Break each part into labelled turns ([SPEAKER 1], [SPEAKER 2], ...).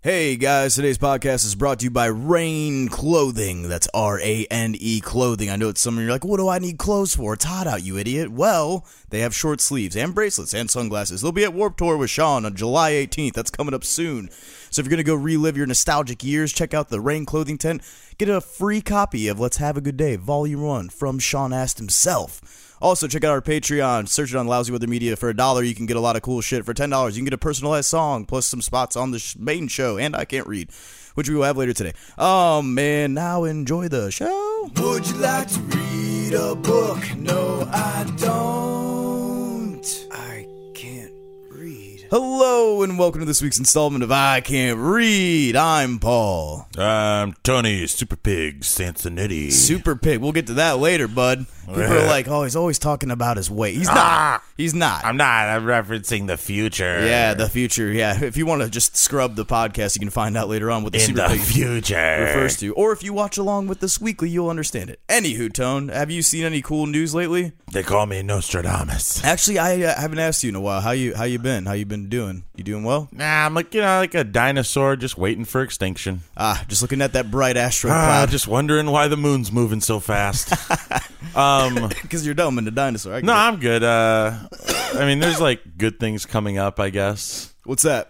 [SPEAKER 1] Hey guys, today's podcast is brought to you by Rain Clothing. That's R-A-N-E Clothing. I know it's some of you are like, what do I need clothes for? It's hot out, you idiot. Well, they have short sleeves and bracelets and sunglasses. They'll be at Warped Tour with Sean on July 18th. That's coming up soon. So if you're going to go relive your nostalgic years, check out the Rain Clothing tent. Get a free copy of Let's Have a Good Day, Volume 1 from Sean Ast himself. Also, check out our Patreon. Search it on Lousy Weather Media. For $1, you can get a lot of cool shit. For $10, you can get a personalized song, plus some spots on the main show, and I Can't Read, which we will have later today. Man, now enjoy the show. Would you like to read a book? No, I don't. I can't read. Hello, and welcome to this week's installment of I Can't Read. I'm Paul.
[SPEAKER 2] I'm Tony Super Pig Sansonetti.
[SPEAKER 1] Super Pig. We'll get to that later, bud. People are like, oh, he's always talking about his weight. He's not. He's not.
[SPEAKER 2] I'm not. I'm referencing the future.
[SPEAKER 1] Yeah, the future. Yeah, if you want to just scrub the podcast, you can find out later on what the
[SPEAKER 2] In
[SPEAKER 1] Super
[SPEAKER 2] the
[SPEAKER 1] Pig
[SPEAKER 2] future
[SPEAKER 1] refers to. Or if you watch along with this weekly, you'll understand it. Anywho, Tone, have you seen any cool news lately?
[SPEAKER 2] They call me Nostradamus.
[SPEAKER 1] Actually, I haven't asked you in a while. How you been? How you been doing? You doing well?
[SPEAKER 2] Nah, I'm like a dinosaur just waiting for extinction.
[SPEAKER 1] Just looking at that bright asteroid cloud.
[SPEAKER 2] Just wondering why the moon's moving so fast.
[SPEAKER 1] Because you're dumb and a dinosaur.
[SPEAKER 2] No, I'm good. I mean, there's like good things coming up, I guess.
[SPEAKER 1] What's that?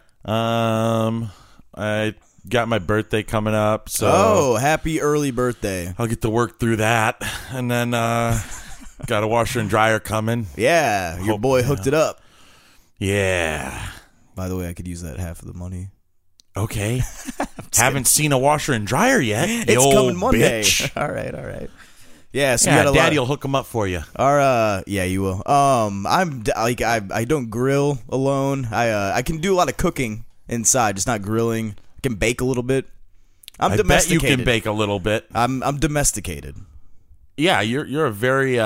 [SPEAKER 2] I got my birthday coming up, so
[SPEAKER 1] Oh, happy early birthday.
[SPEAKER 2] I'll get to work through that, and then got a washer and dryer coming.
[SPEAKER 1] Yeah, your boy hooked it up.
[SPEAKER 2] Yeah.
[SPEAKER 1] By the way, I could use that half of the money.
[SPEAKER 2] Okay. Haven't seen a washer and dryer yet.
[SPEAKER 1] It's coming Monday.
[SPEAKER 2] Bitch.
[SPEAKER 1] All right. Yeah, so
[SPEAKER 2] Yeah, Daddy will hook them up for you.
[SPEAKER 1] Yeah, you will. I don't grill alone. I can do a lot of cooking inside, just not grilling. I can bake a little bit. I
[SPEAKER 2] bet you can bake a little bit.
[SPEAKER 1] I'm domesticated.
[SPEAKER 2] Yeah, you're a very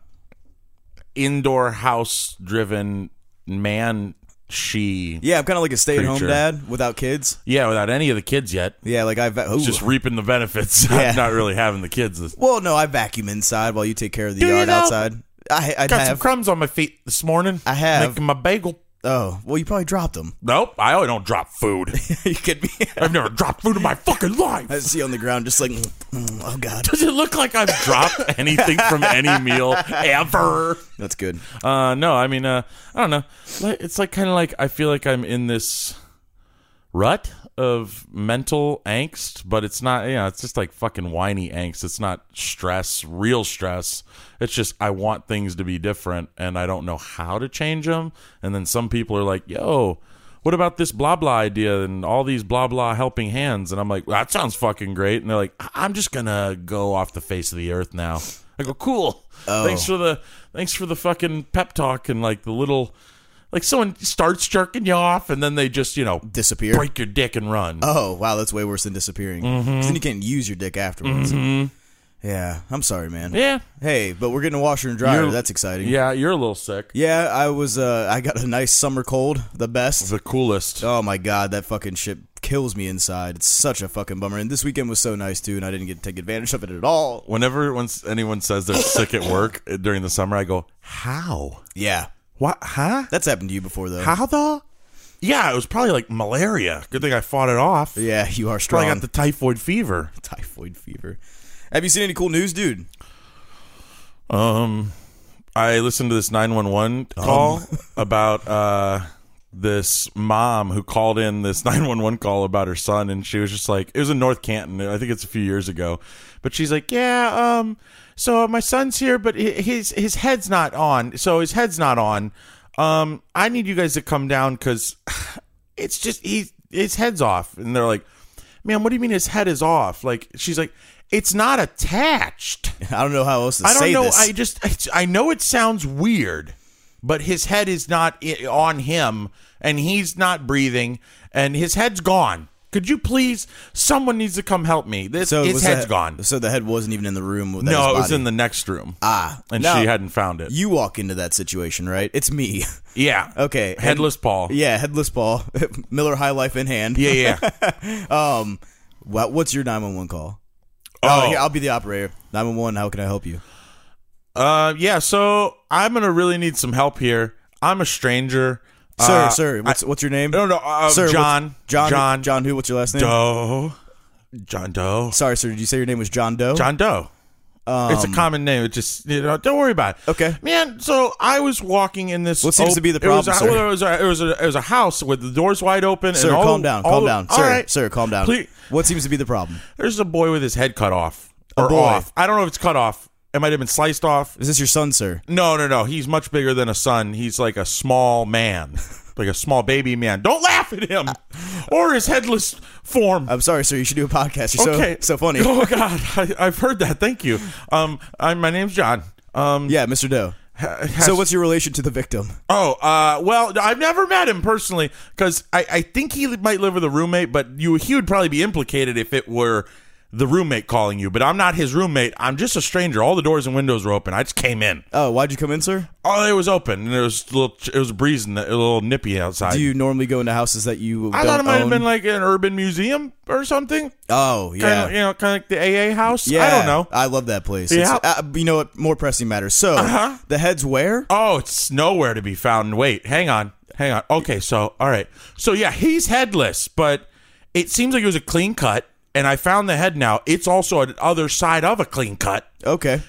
[SPEAKER 2] indoor house driven man.
[SPEAKER 1] Yeah, I'm kind of like a stay-at-home
[SPEAKER 2] creature.
[SPEAKER 1] dad without kids.
[SPEAKER 2] Yeah, without any of the kids yet.
[SPEAKER 1] Yeah, like
[SPEAKER 2] Just reaping the benefits.
[SPEAKER 1] Yeah.
[SPEAKER 2] Not really having the kids.
[SPEAKER 1] Well, no, I vacuum inside while you take care of the
[SPEAKER 2] Do you
[SPEAKER 1] yard
[SPEAKER 2] know?
[SPEAKER 1] outside. I'd
[SPEAKER 2] Got
[SPEAKER 1] have
[SPEAKER 2] some crumbs on my feet this morning.
[SPEAKER 1] I have.
[SPEAKER 2] Making my bagel.
[SPEAKER 1] Oh, well, you probably dropped them.
[SPEAKER 2] Nope, I don't drop food.
[SPEAKER 1] You could be.
[SPEAKER 2] I've never dropped food in my fucking life.
[SPEAKER 1] I see you on the ground, just like, oh god.
[SPEAKER 2] Does it look like I've dropped anything from any meal ever?
[SPEAKER 1] That's good.
[SPEAKER 2] No, I mean, I don't know. It's like kind of like I feel like I'm in this rut of mental angst, but it's not, it's just like fucking whiny angst. It's not stress, real stress. It's just I want things to be different and I don't know how to change them. And then some people are like, yo, what about this blah blah idea and all these blah blah helping hands? And I'm like, well, that sounds fucking great. And they're like, I'm just gonna go off the face of the earth now. I go, cool.
[SPEAKER 1] Oh.
[SPEAKER 2] Thanks for the fucking pep talk and like the little, like someone starts jerking you off and then they just,
[SPEAKER 1] Disappear.
[SPEAKER 2] break your dick and run.
[SPEAKER 1] Oh, wow, that's way worse than disappearing. 'Cause then you can't use your dick afterwards. Yeah, I'm sorry, man.
[SPEAKER 2] Yeah.
[SPEAKER 1] Hey, but we're getting a washer and dryer. That's exciting.
[SPEAKER 2] Yeah, you're a little sick.
[SPEAKER 1] Yeah, I got a nice summer cold, the best.
[SPEAKER 2] The coolest.
[SPEAKER 1] Oh my god, that fucking shit kills me inside. It's such a fucking bummer. And this weekend was so nice too, and I didn't get to take advantage of it at all.
[SPEAKER 2] Whenever anyone says they're sick at work during the summer, I go, how?
[SPEAKER 1] Yeah.
[SPEAKER 2] What? Huh?
[SPEAKER 1] That's happened to you before, though.
[SPEAKER 2] How though? Yeah, it was probably like malaria. Good thing I fought it off.
[SPEAKER 1] Yeah, you are strong.
[SPEAKER 2] Probably got the typhoid fever.
[SPEAKER 1] Typhoid fever. Have you seen any cool news, dude?
[SPEAKER 2] I listened to this 911 call about this mom who called in this 911 call about her son, and she was just like, it was in North Canton. I think it's a few years ago, but she's like, yeah, so my son's here, but his head's not on. So his head's not on. I need you guys to come down because it's just his head's off. And they're like, man, what do you mean his head is off? Like, she's like, it's not attached.
[SPEAKER 1] I don't know how else to say this.
[SPEAKER 2] I don't know. I know it sounds weird, but his head is not on him, and he's not breathing, and his head's gone. Could you please? Someone needs to come help me. His head's gone.
[SPEAKER 1] So the head wasn't even in the room with
[SPEAKER 2] No,
[SPEAKER 1] his
[SPEAKER 2] it was
[SPEAKER 1] body.
[SPEAKER 2] in the next room. And
[SPEAKER 1] now,
[SPEAKER 2] she hadn't found it.
[SPEAKER 1] You walk into that situation, right? It's me.
[SPEAKER 2] Yeah.
[SPEAKER 1] Okay.
[SPEAKER 2] Headless Paul.
[SPEAKER 1] Yeah, Headless Paul. Miller High Life in hand.
[SPEAKER 2] Yeah.
[SPEAKER 1] What's your 911 call?
[SPEAKER 2] Oh,
[SPEAKER 1] Here, I'll be the operator. 911, how can I help you?
[SPEAKER 2] Yeah, so I'm going to really need some help here. I'm a stranger.
[SPEAKER 1] Sir, what's your name?
[SPEAKER 2] No,
[SPEAKER 1] Sir,
[SPEAKER 2] John.
[SPEAKER 1] John who? What's your last name?
[SPEAKER 2] Doe. John Doe.
[SPEAKER 1] Sorry, sir, did you say your name was John Doe?
[SPEAKER 2] John Doe. It's a common name. It just, don't worry about it.
[SPEAKER 1] Okay.
[SPEAKER 2] Man, so I was walking in this.
[SPEAKER 1] What seems to be the problem, sir?
[SPEAKER 2] It was a house with the doors wide open.
[SPEAKER 1] Sir,
[SPEAKER 2] and all
[SPEAKER 1] calm down.
[SPEAKER 2] All
[SPEAKER 1] Sir, sir, calm down.
[SPEAKER 2] Please.
[SPEAKER 1] What seems to be the problem?
[SPEAKER 2] There's a boy with his head cut off. Or
[SPEAKER 1] boy.
[SPEAKER 2] off. I don't know if it's cut off. It might have been sliced off.
[SPEAKER 1] Is this your son, sir?
[SPEAKER 2] No. He's much bigger than a son. He's like a small man. Like a small baby man. Don't laugh at him. Or his headless form.
[SPEAKER 1] I'm sorry, sir. You should do a podcast. You're so funny.
[SPEAKER 2] Oh, God. I've heard that. Thank you. My name's John.
[SPEAKER 1] Yeah, Mr. Doe. So what's your relation to the victim?
[SPEAKER 2] Well, I've never met him personally because I think he might live with a roommate, but he would probably be implicated if it were the roommate calling you. But I'm not his roommate. I'm just a stranger. All the doors and windows were open. I just came in.
[SPEAKER 1] Oh, why'd you come in, sir?
[SPEAKER 2] Oh, it was open, and it was breezing, a little nippy outside.
[SPEAKER 1] Do you normally go into houses that you
[SPEAKER 2] I
[SPEAKER 1] don't
[SPEAKER 2] thought it might have
[SPEAKER 1] own?
[SPEAKER 2] been like an urban museum or something.
[SPEAKER 1] Oh, yeah.
[SPEAKER 2] Kind of like the AA house.
[SPEAKER 1] Yeah,
[SPEAKER 2] I don't know.
[SPEAKER 1] I love that place.
[SPEAKER 2] Yeah.
[SPEAKER 1] You know what? More pressing matters. So, the head's where?
[SPEAKER 2] Oh, it's nowhere to be found. Wait, hang on. Okay, so, all right. So, yeah, he's headless, but it seems like it was a clean cut, and I found the head now. It's also on the other side of a clean cut.
[SPEAKER 1] Okay.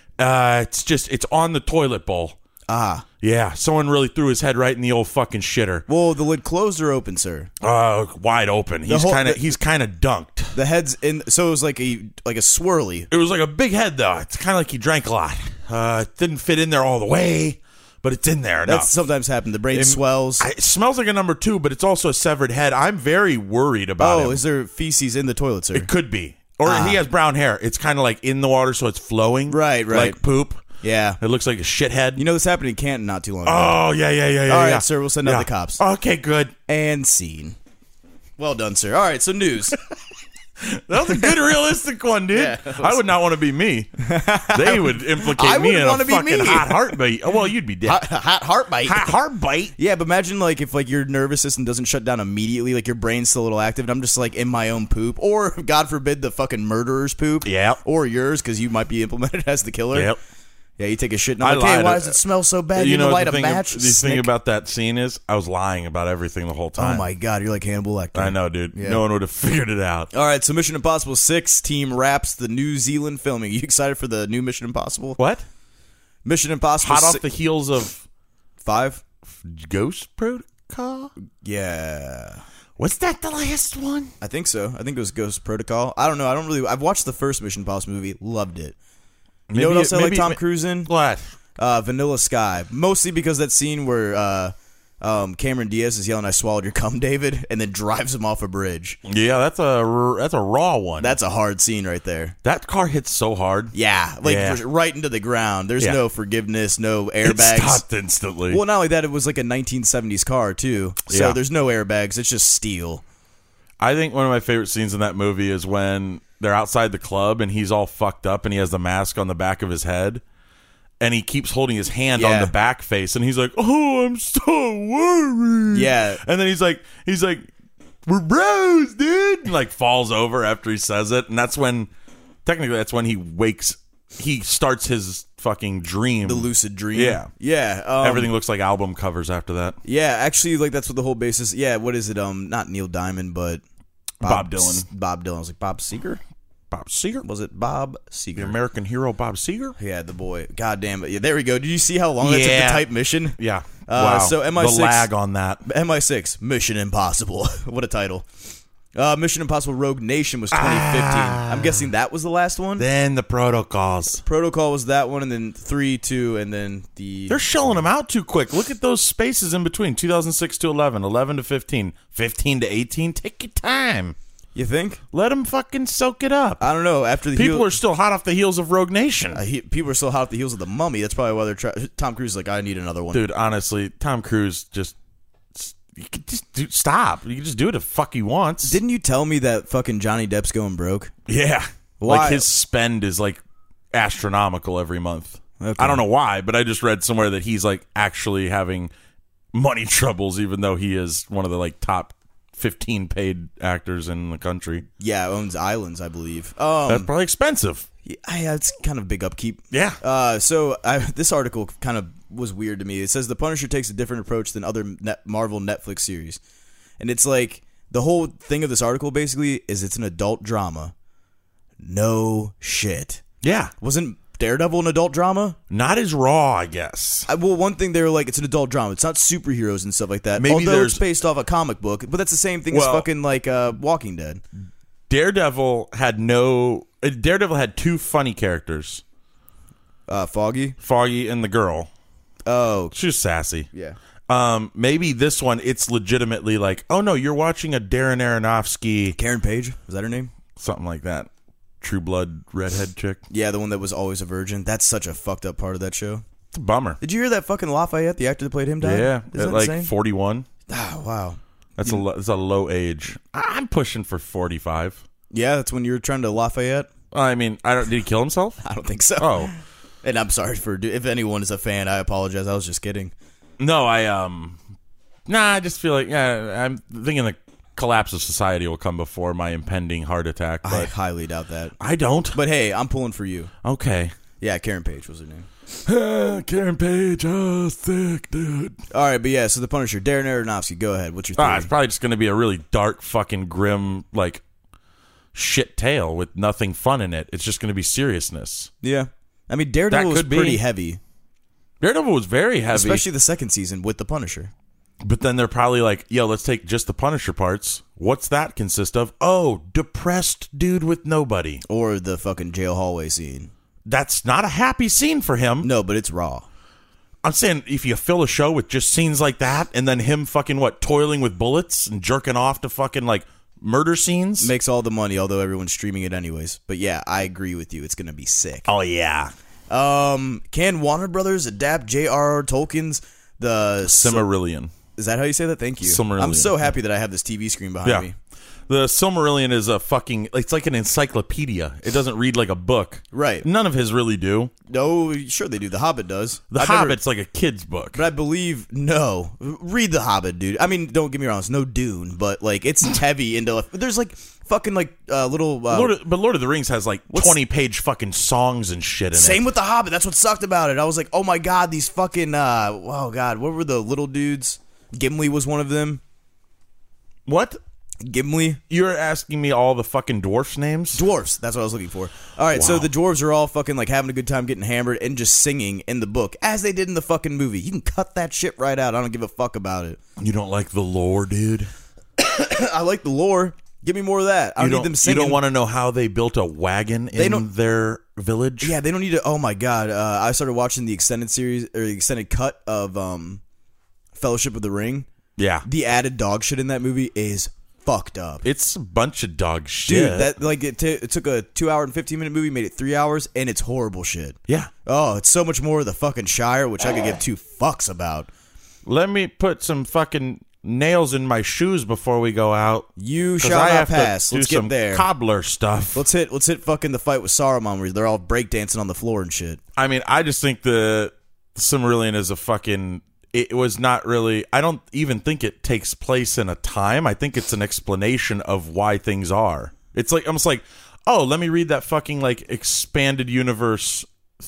[SPEAKER 2] It's on the toilet bowl.
[SPEAKER 1] Ah.
[SPEAKER 2] Yeah, someone really threw his head right in the old fucking shitter.
[SPEAKER 1] Well, the lid closed or open, sir?
[SPEAKER 2] Wide open. He's kind of dunked.
[SPEAKER 1] The head's in, so it was like a swirly.
[SPEAKER 2] It was like a big head, though. It's kind of like he drank a lot. It didn't fit in there all the way, but it's in there.
[SPEAKER 1] That's sometimes happened. The brain swells.
[SPEAKER 2] It smells like a number 2, but it's also a severed head. I'm very worried about him.
[SPEAKER 1] Oh, is there feces in the toilet, sir?
[SPEAKER 2] It could be. Or he has brown hair. It's kind of like in the water, so it's flowing.
[SPEAKER 1] Right.
[SPEAKER 2] Like poop.
[SPEAKER 1] Yeah.
[SPEAKER 2] It looks like a shithead.
[SPEAKER 1] You know, this happened in Canton not too long ago.
[SPEAKER 2] Oh, yeah.
[SPEAKER 1] All right, sir, we'll send out the cops.
[SPEAKER 2] Okay, good.
[SPEAKER 1] And scene. Well done, sir. All right, so news.
[SPEAKER 2] That was a good, realistic one, dude.
[SPEAKER 1] Yeah,
[SPEAKER 2] I would not want to be me. They would implicate me in a fucking hot heartbeat. Oh, well, you'd be dead.
[SPEAKER 1] Hot heartbeat.
[SPEAKER 2] Hot heartbeat.
[SPEAKER 1] Yeah, but imagine like if like your nervous system doesn't shut down immediately, like your brain's still a little active, and I'm just like in my own poop, or God forbid the fucking murderer's poop.
[SPEAKER 2] Yep.
[SPEAKER 1] Or yours because you might be implemented as the killer.
[SPEAKER 2] Yep.
[SPEAKER 1] Yeah, you take a shit and I'm like, hey, why does it smell so bad? You know, light a match.
[SPEAKER 2] The thing about that scene is I was lying about everything the whole time.
[SPEAKER 1] Oh my God, you're like Hannibal Lecter.
[SPEAKER 2] I know, dude.
[SPEAKER 1] Yeah.
[SPEAKER 2] No one would have figured it out.
[SPEAKER 1] All right, so Mission Impossible 6 team wraps the New Zealand filming. You excited for the new Mission Impossible?
[SPEAKER 2] What?
[SPEAKER 1] Mission Impossible
[SPEAKER 2] Hot off the heels of
[SPEAKER 1] 5?
[SPEAKER 2] Ghost Protocol?
[SPEAKER 1] Yeah.
[SPEAKER 2] Was that the last one?
[SPEAKER 1] I think so. I think it was Ghost Protocol. I don't know. I've watched the first Mission Impossible movie. Loved it. You know what else I like Tom Cruise in?
[SPEAKER 2] What?
[SPEAKER 1] Vanilla Sky. Mostly because that scene where Cameron Diaz is yelling, "I swallowed your cum, David," and then drives him off a bridge.
[SPEAKER 2] Yeah, that's a raw one.
[SPEAKER 1] That's a hard scene right there.
[SPEAKER 2] That car hits so hard.
[SPEAKER 1] Yeah, right into the ground. There's no forgiveness, no airbags.
[SPEAKER 2] It stopped instantly.
[SPEAKER 1] Well, not only that, it was like a 1970s car too. So there's no airbags. It's just steel.
[SPEAKER 2] I think one of my favorite scenes in that movie is when they're outside the club and he's all fucked up and he has the mask on the back of his head. And he keeps holding his hand on the back face, and he's like, "Oh, I'm so worried." Yeah, and then he's like, "We're bros, dude." And like falls over after he says it, and that's when he wakes. He starts his fucking dream,
[SPEAKER 1] the lucid dream.
[SPEAKER 2] Yeah. Everything looks like album covers after that.
[SPEAKER 1] Yeah, actually, like that's what the whole basis. Yeah, what is it? Not Neil Diamond, but
[SPEAKER 2] Bob Dylan.
[SPEAKER 1] Bob Dylan. I was like Bob Seger.
[SPEAKER 2] Bob Seger?
[SPEAKER 1] Was it Bob Seger?
[SPEAKER 2] The American hero Bob Seger?
[SPEAKER 1] Yeah, the boy. God damn it. Yeah, there we go. Did you see how long that took to type mission?
[SPEAKER 2] Yeah. Wow.
[SPEAKER 1] So MI6.
[SPEAKER 2] The lag on that.
[SPEAKER 1] MI6, Mission Impossible. What a title. Mission Impossible Rogue Nation was 2015. I'm guessing that was the last one?
[SPEAKER 2] Then the Protocols.
[SPEAKER 1] Protocol was that one, and then 3, 2, and then the...
[SPEAKER 2] They're shelling them out too quick. Look at those spaces in between. 2006 to 11, 11 to 15, 15 to 18. Take your time.
[SPEAKER 1] You think?
[SPEAKER 2] Let them fucking soak it up.
[SPEAKER 1] I don't know. After the
[SPEAKER 2] people are still hot off the heels of Rogue Nation.
[SPEAKER 1] People are still hot off the heels of The Mummy. That's probably why they're Tom Cruise is like, I need another one.
[SPEAKER 2] Dude, honestly, Tom Cruise you can just stop. You can just do what the fuck he wants.
[SPEAKER 1] Didn't you tell me that fucking Johnny Depp's going broke?
[SPEAKER 2] Yeah.
[SPEAKER 1] Why?
[SPEAKER 2] Like his spend is like astronomical every month.
[SPEAKER 1] Okay.
[SPEAKER 2] I don't know why, but I just read somewhere that he's like actually having money troubles, even though he is one of the like top 15 paid actors in the country.
[SPEAKER 1] Yeah, owns islands, I believe.
[SPEAKER 2] That's probably expensive.
[SPEAKER 1] Yeah, it's kind of big upkeep.
[SPEAKER 2] Yeah.
[SPEAKER 1] So this article kind of was weird to me. It says the Punisher takes a different approach than other Marvel Netflix series, and it's like the whole thing of this article basically is it's an adult drama. No shit.
[SPEAKER 2] Yeah.
[SPEAKER 1] Wasn't Daredevil an adult drama?
[SPEAKER 2] Not as raw, I guess.
[SPEAKER 1] Well, one thing they were like, it's an adult drama. It's not superheroes and stuff like that.
[SPEAKER 2] Maybe
[SPEAKER 1] Although
[SPEAKER 2] there's-
[SPEAKER 1] it's based off a comic book, but that's the same thing as
[SPEAKER 2] Well-
[SPEAKER 1] fucking like Walking Dead.
[SPEAKER 2] Daredevil had two funny characters.
[SPEAKER 1] Foggy.
[SPEAKER 2] Foggy and the girl.
[SPEAKER 1] Oh,
[SPEAKER 2] She was sassy.
[SPEAKER 1] yeah.
[SPEAKER 2] Maybe this one, it's legitimately like, oh no, you're watching a Darren Aronofsky,
[SPEAKER 1] Karen Page, is that her name?
[SPEAKER 2] something like that. True Blood redhead chick.
[SPEAKER 1] Yeah, the one that was always a virgin. That's such a fucked up part of that show.
[SPEAKER 2] It's a bummer.
[SPEAKER 1] Did you hear that fucking Lafayette, the actor that played him, died?
[SPEAKER 2] Yeah,
[SPEAKER 1] Isn't
[SPEAKER 2] at
[SPEAKER 1] that
[SPEAKER 2] like
[SPEAKER 1] insane?
[SPEAKER 2] 41.
[SPEAKER 1] Ah, wow.
[SPEAKER 2] That's that's a low age. I'm pushing for 45.
[SPEAKER 1] Yeah, that's when you were trying to Lafayette?
[SPEAKER 2] I mean, did he kill himself?
[SPEAKER 1] I don't think so.
[SPEAKER 2] Oh.
[SPEAKER 1] And I'm sorry if anyone is a fan, I apologize. I was just kidding.
[SPEAKER 2] No, I just feel like, I'm thinking the collapse of society will come before my impending heart attack,
[SPEAKER 1] I
[SPEAKER 2] but
[SPEAKER 1] highly doubt that.
[SPEAKER 2] I don't.
[SPEAKER 1] But hey, I'm pulling for you.
[SPEAKER 2] Okay.
[SPEAKER 1] Yeah, Karen Page was her name.
[SPEAKER 2] Karen Page, sick, dude.
[SPEAKER 1] All right, but yeah, so the Punisher, Darren Aronofsky, go ahead. What's your theory?
[SPEAKER 2] It's probably just going to be a really dark, fucking grim, like, shit tale with nothing fun in it. It's just going to be seriousness.
[SPEAKER 1] Yeah. I mean, Daredevil
[SPEAKER 2] That
[SPEAKER 1] was
[SPEAKER 2] could be.
[SPEAKER 1] pretty heavy,
[SPEAKER 2] Daredevil was very heavy.
[SPEAKER 1] especially the second season with the Punisher.
[SPEAKER 2] But then they're probably like, yo, let's take just the Punisher parts. What's that consist of? Oh, depressed dude with nobody.
[SPEAKER 1] Or the fucking jail hallway scene.
[SPEAKER 2] That's not a happy scene for him.
[SPEAKER 1] No, but it's raw.
[SPEAKER 2] I'm saying if you fill a show with just scenes like that and then him fucking, toiling with bullets and jerking off to fucking, murder scenes.
[SPEAKER 1] Makes all the money, although everyone's streaming it anyways. But yeah, I agree with you. It's going to be sick.
[SPEAKER 2] Oh, yeah.
[SPEAKER 1] Can Warner Brothers adapt J.R.R. Tolkien's The
[SPEAKER 2] Silmarillion.
[SPEAKER 1] Is that how you say that? Thank you.
[SPEAKER 2] Silmarillion.
[SPEAKER 1] I'm so happy that I have this TV screen behind me.
[SPEAKER 2] The Silmarillion is it's like an encyclopedia. It doesn't read like a book.
[SPEAKER 1] Right.
[SPEAKER 2] None of his really do.
[SPEAKER 1] No, sure they do. The Hobbit does.
[SPEAKER 2] The Hobbit's like a kid's book.
[SPEAKER 1] But I believe, no. Read The Hobbit, dude. I mean, don't get me wrong. It's no Dune, but, it's heavy into... There's, fucking, little...
[SPEAKER 2] Lord of the Rings has, 20-page fucking songs and shit in it.
[SPEAKER 1] Same with The Hobbit. That's what sucked about it. I was like, oh, my God, these fucking... oh, God, what were the little dudes? Gimli was one of them.
[SPEAKER 2] What?
[SPEAKER 1] Gimli?
[SPEAKER 2] You're asking me all the fucking dwarfs' names?
[SPEAKER 1] Dwarves. That's what I was looking for. All right, so the dwarves are all fucking having a good time getting hammered and just singing in the book as they did in the fucking movie. You can cut that shit right out. I don't give a fuck about it.
[SPEAKER 2] You don't like the lore, dude?
[SPEAKER 1] I like the lore. Give me more of that. I don't need them singing.
[SPEAKER 2] You don't want to know how they built a wagon in their village?
[SPEAKER 1] Yeah, they don't need to. Oh my God. I started watching the extended series or the extended cut of Fellowship of the Ring.
[SPEAKER 2] Yeah.
[SPEAKER 1] The added dog shit in that movie is fucked up.
[SPEAKER 2] It's a bunch of dog shit.
[SPEAKER 1] Dude, that it took a 2 hour and 15-minute movie, made it 3 hours, and it's horrible shit.
[SPEAKER 2] Yeah.
[SPEAKER 1] Oh, it's so much more of the fucking Shire, which I could give two fucks about.
[SPEAKER 2] Let me put some fucking nails in my shoes before we go out.
[SPEAKER 1] You
[SPEAKER 2] 'Cause
[SPEAKER 1] shall
[SPEAKER 2] I
[SPEAKER 1] not
[SPEAKER 2] have
[SPEAKER 1] pass.
[SPEAKER 2] to
[SPEAKER 1] Let's
[SPEAKER 2] do some
[SPEAKER 1] get there.
[SPEAKER 2] cobbler stuff.
[SPEAKER 1] Let's hit fucking the fight with Saruman where they're all breakdancing on the floor and shit.
[SPEAKER 2] I mean, I just think the Silmarillion is a fucking... It was not really... I don't even think it takes place in a time. I think it's an explanation of why things are. It's almost like, oh, let me read that fucking expanded universe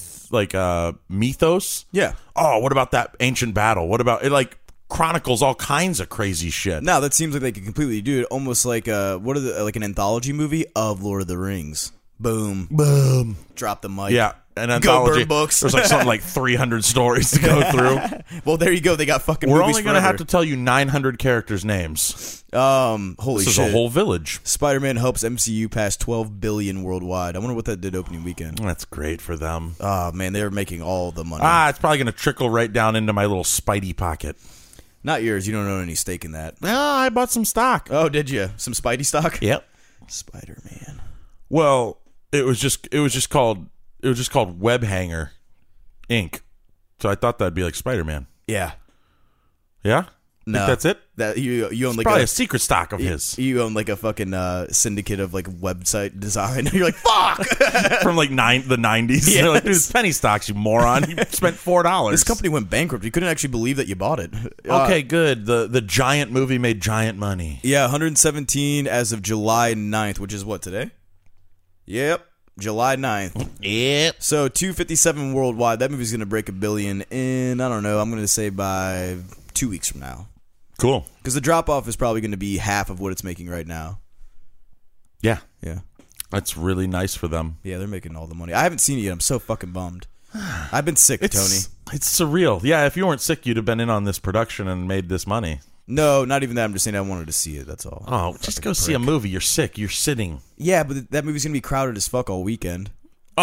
[SPEAKER 2] mythos.
[SPEAKER 1] Yeah.
[SPEAKER 2] Oh, what about that ancient battle? What about it? Chronicles all kinds of crazy shit.
[SPEAKER 1] No, that seems like they could completely do it. Almost like an anthology movie of Lord of the Rings. Boom.
[SPEAKER 2] Boom.
[SPEAKER 1] Drop the mic.
[SPEAKER 2] Yeah. An
[SPEAKER 1] Go
[SPEAKER 2] anthology.
[SPEAKER 1] burn books.
[SPEAKER 2] There's something like 300 stories to go through.
[SPEAKER 1] Well, there you go. They got fucking
[SPEAKER 2] We're
[SPEAKER 1] movies
[SPEAKER 2] only going to
[SPEAKER 1] forever.
[SPEAKER 2] have to tell you 900 characters' names.
[SPEAKER 1] Holy
[SPEAKER 2] This
[SPEAKER 1] shit.
[SPEAKER 2] is a whole village.
[SPEAKER 1] Spider-Man helps MCU pass 12 billion worldwide. I wonder what that did opening weekend.
[SPEAKER 2] That's great for them.
[SPEAKER 1] Oh, man, they're making all the money.
[SPEAKER 2] It's probably going to trickle right down into my little Spidey pocket.
[SPEAKER 1] Not yours. You don't own any stake in that.
[SPEAKER 2] Well, I bought some stock.
[SPEAKER 1] Oh, did you? Some Spidey stock?
[SPEAKER 2] Yep.
[SPEAKER 1] Spider-Man.
[SPEAKER 2] Well, it was just called Web Hanger Inc. So I thought that'd be like Spider-Man.
[SPEAKER 1] Yeah.
[SPEAKER 2] Yeah?
[SPEAKER 1] No.
[SPEAKER 2] Think that's it?
[SPEAKER 1] That you own like
[SPEAKER 2] Probably a secret stock of his.
[SPEAKER 1] You own like a fucking syndicate of website design. You're like, fuck.
[SPEAKER 2] From the 90s.
[SPEAKER 1] Yes.
[SPEAKER 2] They're like, dude, it's penny stocks, you moron. You spent $4.
[SPEAKER 1] This company went bankrupt. You couldn't actually believe that you bought it.
[SPEAKER 2] Okay, good. The giant movie made giant money.
[SPEAKER 1] Yeah, 117 as of July 9th, which is what, today? Yep. July 9th.
[SPEAKER 2] Yep.
[SPEAKER 1] So 257 worldwide. That movie's going to break $1 billion in, I don't know, I'm going to say by 2 weeks from now.
[SPEAKER 2] Cool.
[SPEAKER 1] Because the drop-off is probably going to be half of what it's making right now.
[SPEAKER 2] Yeah.
[SPEAKER 1] Yeah.
[SPEAKER 2] That's really nice for them.
[SPEAKER 1] Yeah, they're making all the money. I haven't seen it yet. I'm so fucking bummed. I've been sick, Tony.
[SPEAKER 2] It's surreal. Yeah, if you weren't sick, you'd have been in on this production and made this money.
[SPEAKER 1] No, not even that. I'm just saying I wanted to see it. That's all.
[SPEAKER 2] Oh, just go see a movie. You're sick. You're sitting.
[SPEAKER 1] Yeah, but that movie's going to be crowded as fuck all weekend.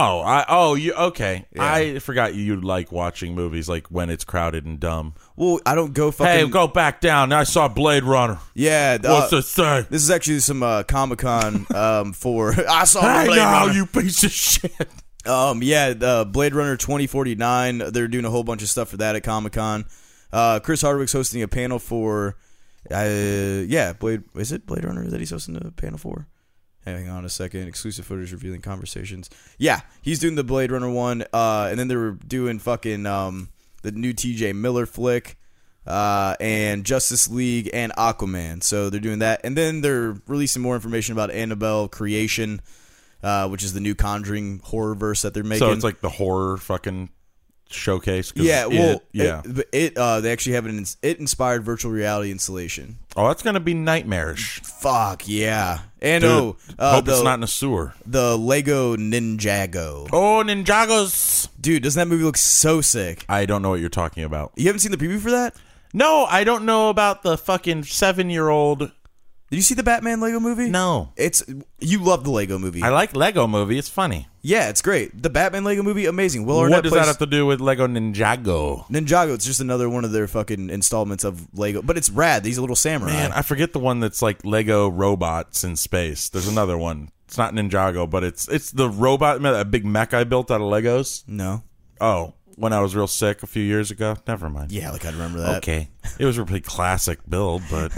[SPEAKER 2] Okay.
[SPEAKER 1] Yeah.
[SPEAKER 2] I forgot you like watching movies like when it's crowded and dumb.
[SPEAKER 1] Well, I don't go fucking...
[SPEAKER 2] Hey, go back down. I saw Blade Runner.
[SPEAKER 1] Yeah.
[SPEAKER 2] What's it say?
[SPEAKER 1] This is actually some Comic-Con for... I saw
[SPEAKER 2] Hey,
[SPEAKER 1] Blade
[SPEAKER 2] now,
[SPEAKER 1] Runner.
[SPEAKER 2] you piece of shit.
[SPEAKER 1] Blade Runner 2049. They're doing a whole bunch of stuff for that at Comic-Con. Chris Hardwick's hosting a panel for... Blade... Is it Blade Runner that he's hosting a panel for? Hang on a second. Exclusive footage revealing conversations. Yeah, he's doing the Blade Runner one. And then they were doing fucking the new TJ Miller flick, and Justice League and Aquaman. So they're doing that. And then they're releasing more information about Annabelle Creation, which is the new Conjuring horror verse that they're making.
[SPEAKER 2] So it's like the horror fucking showcase.
[SPEAKER 1] Yeah, well,
[SPEAKER 2] they
[SPEAKER 1] they actually have it inspired virtual reality installation.
[SPEAKER 2] Oh, that's gonna be nightmarish.
[SPEAKER 1] Fuck yeah! And
[SPEAKER 2] Dude, hope it's not in a sewer.
[SPEAKER 1] The Lego Ninjago.
[SPEAKER 2] Oh, Ninjagos!
[SPEAKER 1] Dude, doesn't that movie look so sick?
[SPEAKER 2] I don't know what you're talking about.
[SPEAKER 1] You haven't seen the preview for that?
[SPEAKER 2] No, I don't know about the fucking 7-year-old.
[SPEAKER 1] Did you see the Batman Lego movie?
[SPEAKER 2] No.
[SPEAKER 1] You love the Lego movie.
[SPEAKER 2] I like Lego movie. It's funny.
[SPEAKER 1] Yeah, it's great. The Batman Lego movie, amazing.
[SPEAKER 2] What does that have to do with Lego Ninjago?
[SPEAKER 1] Ninjago, it's just another one of their fucking installments of Lego. But it's rad. These little samurai.
[SPEAKER 2] Man, I forget the one that's like Lego robots in space. There's another one. It's not Ninjago, but it's the robot, that big mech I built out of Legos.
[SPEAKER 1] No.
[SPEAKER 2] Oh, when I was real sick a few years ago? Never mind.
[SPEAKER 1] Yeah, I remember that.
[SPEAKER 2] Okay. It was a pretty classic build, but...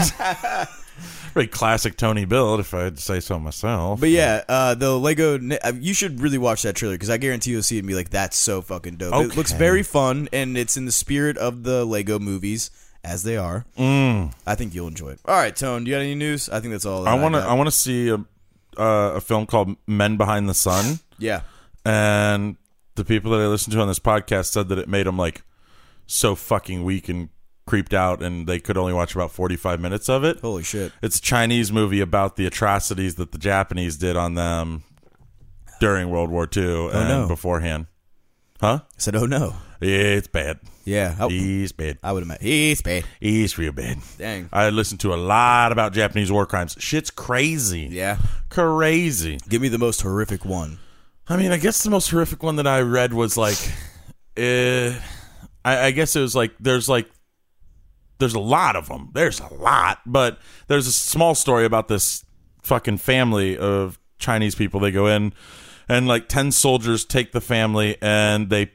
[SPEAKER 2] Pretty classic Tony build, if I'd say so myself.
[SPEAKER 1] But yeah, the Lego... You should really watch that trailer, because I guarantee you'll see it and be like, that's so fucking dope.
[SPEAKER 2] Okay.
[SPEAKER 1] It looks very fun, and it's in the spirit of the Lego movies, as they are. I think you'll enjoy it. All right, Tone, do you got any news? I think that's all
[SPEAKER 2] I want to see a film called Men Behind the Sun.
[SPEAKER 1] Yeah.
[SPEAKER 2] And the people that I listened to on this podcast said that it made them like so fucking weak and creeped out, and they could only watch about 45 minutes of it.
[SPEAKER 1] Holy shit.
[SPEAKER 2] It's a Chinese movie about the atrocities that the Japanese did on them during World War II beforehand. Huh?
[SPEAKER 1] I said, oh no.
[SPEAKER 2] Yeah, it's bad.
[SPEAKER 1] Yeah.
[SPEAKER 2] He's bad.
[SPEAKER 1] I would have met. He's bad.
[SPEAKER 2] He's real bad.
[SPEAKER 1] Dang.
[SPEAKER 2] I listened to a lot about Japanese war crimes. Shit's crazy.
[SPEAKER 1] Yeah.
[SPEAKER 2] Crazy.
[SPEAKER 1] Give me the most horrific one.
[SPEAKER 2] I mean, I guess the most horrific one that I read was like, I guess it was like, there's a lot of them. There's a lot, but there's a small story about this fucking family of Chinese people. They go in, and like 10 soldiers take the family, and they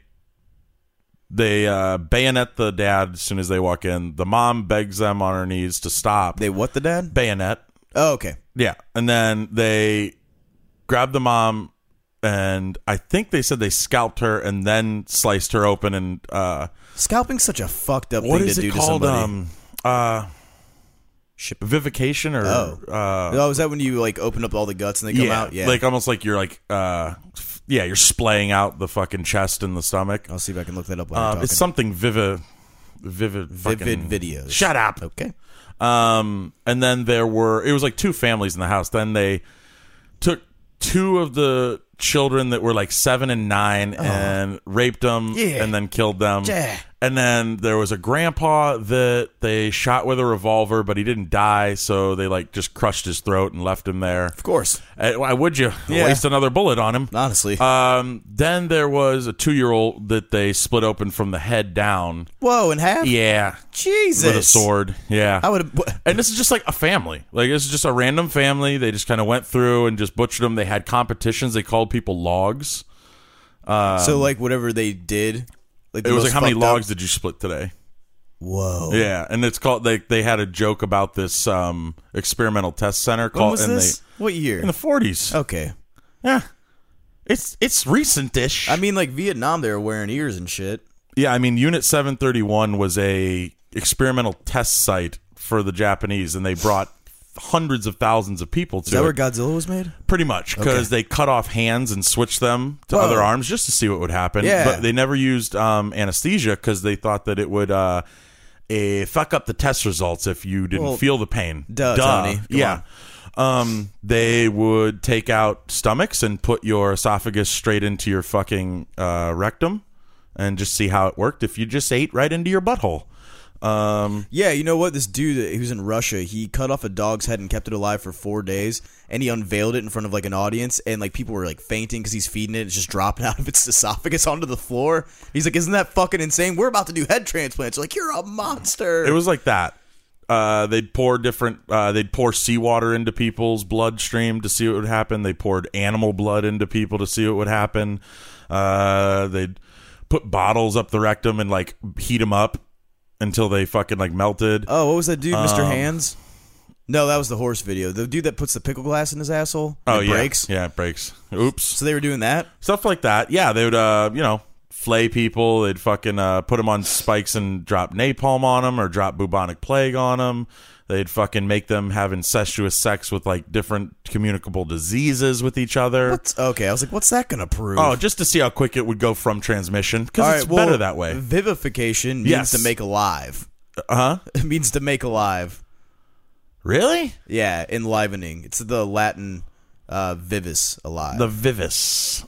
[SPEAKER 2] bayonet the dad as soon as they walk in. The mom begs them on her knees to stop.
[SPEAKER 1] They what the dad?
[SPEAKER 2] Bayonet.
[SPEAKER 1] Oh, okay.
[SPEAKER 2] Yeah, and then they grab the mom, and I think they said they scalped her and then sliced her open. And
[SPEAKER 1] scalping's such a fucked up
[SPEAKER 2] what
[SPEAKER 1] thing
[SPEAKER 2] is
[SPEAKER 1] to
[SPEAKER 2] it
[SPEAKER 1] do
[SPEAKER 2] called?
[SPEAKER 1] to somebody.
[SPEAKER 2] Vivication or
[SPEAKER 1] oh, is that when you like open up all the guts and they come out? Yeah,
[SPEAKER 2] like almost like you're like you're splaying out the fucking chest and the stomach.
[SPEAKER 1] I'll see if I can look that up. While you're talking.
[SPEAKER 2] It's something vivid
[SPEAKER 1] videos.
[SPEAKER 2] Shut up.
[SPEAKER 1] Okay.
[SPEAKER 2] And then it was like 2 families in the house. Then they took 2 of the children that were like 7 and 9 and raped them and then killed them.
[SPEAKER 1] Yeah.
[SPEAKER 2] And then there was a grandpa that they shot with a revolver, but he didn't die, so they like just crushed his throat and left him there.
[SPEAKER 1] Of course.
[SPEAKER 2] Why would you waste another bullet on him?
[SPEAKER 1] Honestly.
[SPEAKER 2] Then there was a 2-year-old that they split open from the head down.
[SPEAKER 1] Whoa, in half?
[SPEAKER 2] Yeah.
[SPEAKER 1] Jesus.
[SPEAKER 2] With a sword. Yeah.
[SPEAKER 1] I would have.
[SPEAKER 2] And this is just like a family. Like, this is just a random family. They just kind of went through and just butchered them. They had competitions. They called people logs.
[SPEAKER 1] So, like, whatever they did. Like
[SPEAKER 2] it was like, how many logs did you split today?
[SPEAKER 1] Whoa.
[SPEAKER 2] Yeah, and it's called. They had a joke about this experimental test center.
[SPEAKER 1] When was this? What year?
[SPEAKER 2] In the 40s.
[SPEAKER 1] Okay.
[SPEAKER 2] Yeah, it's recent-ish.
[SPEAKER 1] I mean, like Vietnam, they were wearing ears and shit.
[SPEAKER 2] Yeah, I mean, Unit 731 was a experimental test site for the Japanese, and they brought hundreds of thousands of people to
[SPEAKER 1] Is that
[SPEAKER 2] it.
[SPEAKER 1] where Godzilla was made?
[SPEAKER 2] Pretty much, because they cut off hands and switched them to other arms just to see what would happen.
[SPEAKER 1] Yeah.
[SPEAKER 2] But they never used anesthesia because they thought that it would fuck up the test results if you didn't feel the pain.
[SPEAKER 1] Duh. Tony.
[SPEAKER 2] Yeah. They would take out stomachs and put your esophagus straight into your fucking rectum and just see how it worked if you just ate right into your butthole.
[SPEAKER 1] Yeah, you know what? This dude, he was in Russia. He cut off a dog's head and kept it alive for 4 days, and he unveiled it in front of like an audience, and like people were like fainting because he's feeding it. It's just dropping out of its esophagus onto the floor. He's like, "Isn't that fucking insane? We're about to do head transplants." They're like, "You're a monster."
[SPEAKER 2] It was like that. They'd pour seawater into people's bloodstream to see what would happen. They poured animal blood into people to see what would happen. They'd put bottles up the rectum and like heat them up until they fucking like melted.
[SPEAKER 1] Oh, what was that dude, Mr. Hands? No, that was the horse video. The dude that puts the pickle glass in his asshole. And it breaks.
[SPEAKER 2] Yeah, it breaks. Oops.
[SPEAKER 1] So they were doing that.
[SPEAKER 2] Stuff like that. Yeah, they would flay people. They'd fucking put them on spikes and drop napalm on them or drop bubonic plague on them. They'd fucking make them have incestuous sex with like different communicable diseases with each other.
[SPEAKER 1] Okay, I was like, what's that going to prove?
[SPEAKER 2] Oh, just to see how quick it would go from transmission, because it's better that way.
[SPEAKER 1] Vivification means to make alive. It means to make alive.
[SPEAKER 2] Really?
[SPEAKER 1] Yeah, enlivening. It's the Latin vivis, alive.
[SPEAKER 2] The vivis.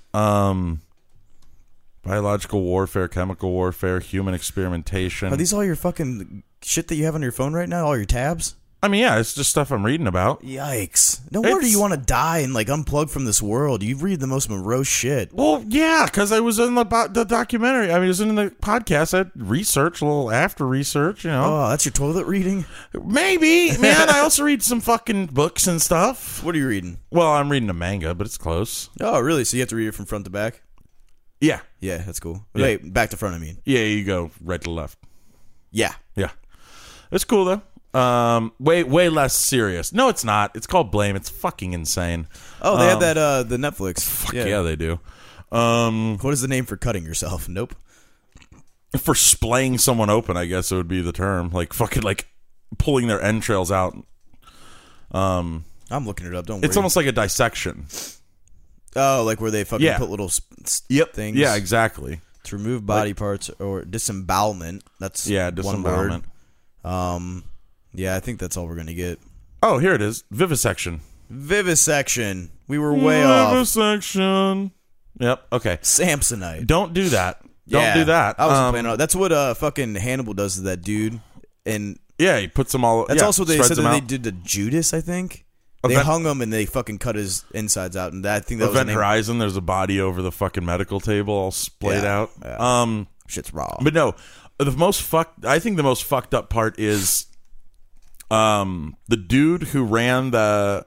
[SPEAKER 2] Biological warfare, chemical warfare, human experimentation.
[SPEAKER 1] Are these all your fucking shit that you have on your phone right now? All your tabs?
[SPEAKER 2] I mean, yeah, it's just stuff I'm reading about.
[SPEAKER 1] Yikes. No wonder you want to die and like unplug from this world. You read the most morose shit.
[SPEAKER 2] Well, yeah, because I was in the documentary. I mean, I was in the podcast. I had research, a little after research, you know.
[SPEAKER 1] Oh, that's your toilet reading?
[SPEAKER 2] Maybe, man. I also read some fucking books and stuff.
[SPEAKER 1] What are you reading?
[SPEAKER 2] Well, I'm reading a manga, but it's close.
[SPEAKER 1] Oh, really? So you have to read it from front to back?
[SPEAKER 2] Yeah.
[SPEAKER 1] Yeah, that's cool.
[SPEAKER 2] Yeah.
[SPEAKER 1] Wait, back to front, I mean.
[SPEAKER 2] Yeah, you go right to left.
[SPEAKER 1] Yeah.
[SPEAKER 2] Yeah. It's cool, though. Way less serious. No, it's not. It's called Blame. It's fucking insane.
[SPEAKER 1] Oh, they had that, the Netflix.
[SPEAKER 2] Fuck yeah, they do.
[SPEAKER 1] What is the name for cutting yourself? Nope.
[SPEAKER 2] For splaying someone open, I guess it would be the term. Like, fucking, like, pulling their entrails out.
[SPEAKER 1] I'm looking it up, don't worry.
[SPEAKER 2] It's almost like a dissection.
[SPEAKER 1] Oh, like where they fucking put little things.
[SPEAKER 2] Yeah, exactly.
[SPEAKER 1] To remove body parts or disembowelment. That's
[SPEAKER 2] disembowelment.
[SPEAKER 1] One word. Yeah, I think that's all we're going to get.
[SPEAKER 2] Oh, here it is. Vivisection.
[SPEAKER 1] Vivisection. We were way off.
[SPEAKER 2] Vivisection. Yep, okay.
[SPEAKER 1] Samsonite.
[SPEAKER 2] Don't do that. Don't do that.
[SPEAKER 1] I was playing. That's what fucking Hannibal does to that dude. And
[SPEAKER 2] yeah, he puts them all.
[SPEAKER 1] That's also what they said that
[SPEAKER 2] out.
[SPEAKER 1] they did to Judas, I think. They hung him and they fucking cut his insides out, and I think that
[SPEAKER 2] Event
[SPEAKER 1] was
[SPEAKER 2] Horizon. There's a body over the fucking medical table, all splayed out.
[SPEAKER 1] Yeah. Shit's raw.
[SPEAKER 2] But no, I think the most fucked up part is, the dude who ran the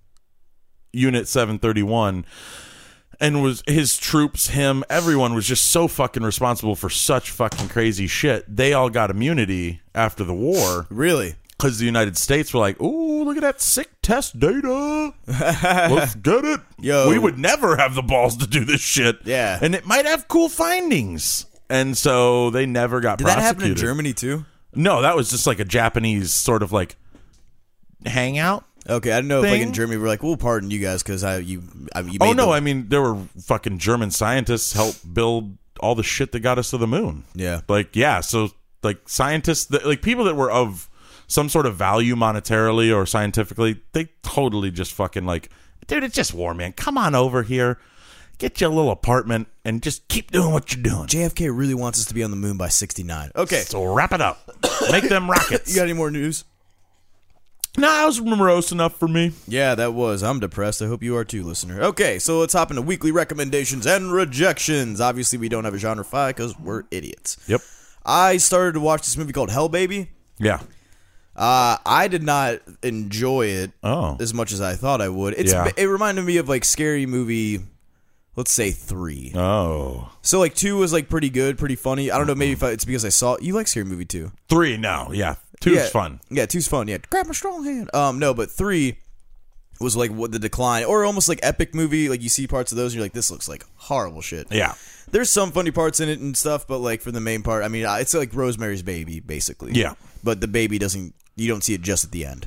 [SPEAKER 2] Unit 731, and was his troops, everyone was just so fucking responsible for such fucking crazy shit. They all got immunity after the war.
[SPEAKER 1] Really?
[SPEAKER 2] Because the United States were like, ooh, look at that sick test data. Let's get it.
[SPEAKER 1] Yo.
[SPEAKER 2] We would never have the balls to do this shit.
[SPEAKER 1] Yeah.
[SPEAKER 2] And it might have cool findings. And so they never got prosecuted.
[SPEAKER 1] Did that happen in Germany too?
[SPEAKER 2] No, that was just like a Japanese sort of like hangout.
[SPEAKER 1] Okay, I don't know if like in Germany we're like, we'll pardon you guys because you made
[SPEAKER 2] I mean, there were fucking German scientists helped build all the shit that got us to the moon.
[SPEAKER 1] Yeah.
[SPEAKER 2] Like, yeah, so like scientists, like people that were of some sort of value monetarily or scientifically, they totally just fucking like, dude, it's just war, man. Come on over here. Get you a little apartment and just keep doing what you're doing.
[SPEAKER 1] JFK really wants us to be on the moon by 69. Okay.
[SPEAKER 2] So wrap it up. Make them rockets.
[SPEAKER 1] You got any more news?
[SPEAKER 2] Nah, that was morose enough for me.
[SPEAKER 1] Yeah, that was. I'm depressed. I hope you are too, listener. Okay, so let's hop into weekly recommendations and rejections. Obviously, we don't have a genre 5 because we're idiots.
[SPEAKER 2] Yep.
[SPEAKER 1] I started to watch this movie called Hell Baby.
[SPEAKER 2] Yeah.
[SPEAKER 1] I did not enjoy it as much as I thought I would. It reminded me of like Scary Movie, let's say 3.
[SPEAKER 2] Oh.
[SPEAKER 1] So like 2 was like pretty good, pretty funny. I don't know, maybe if it's because I saw you like Scary Movie 2.
[SPEAKER 2] 3, no, yeah. 2's fun.
[SPEAKER 1] Yeah, 2's fun. Yeah, grab my strong hand. No, but 3 was like what the decline, or almost like epic movie. Like you see parts of those, and you're like, this looks like horrible shit.
[SPEAKER 2] Yeah.
[SPEAKER 1] There's some funny parts in it and stuff, but like for the main part, I mean, it's like Rosemary's Baby, basically.
[SPEAKER 2] Yeah.
[SPEAKER 1] But the baby doesn't. You don't see it just at the end.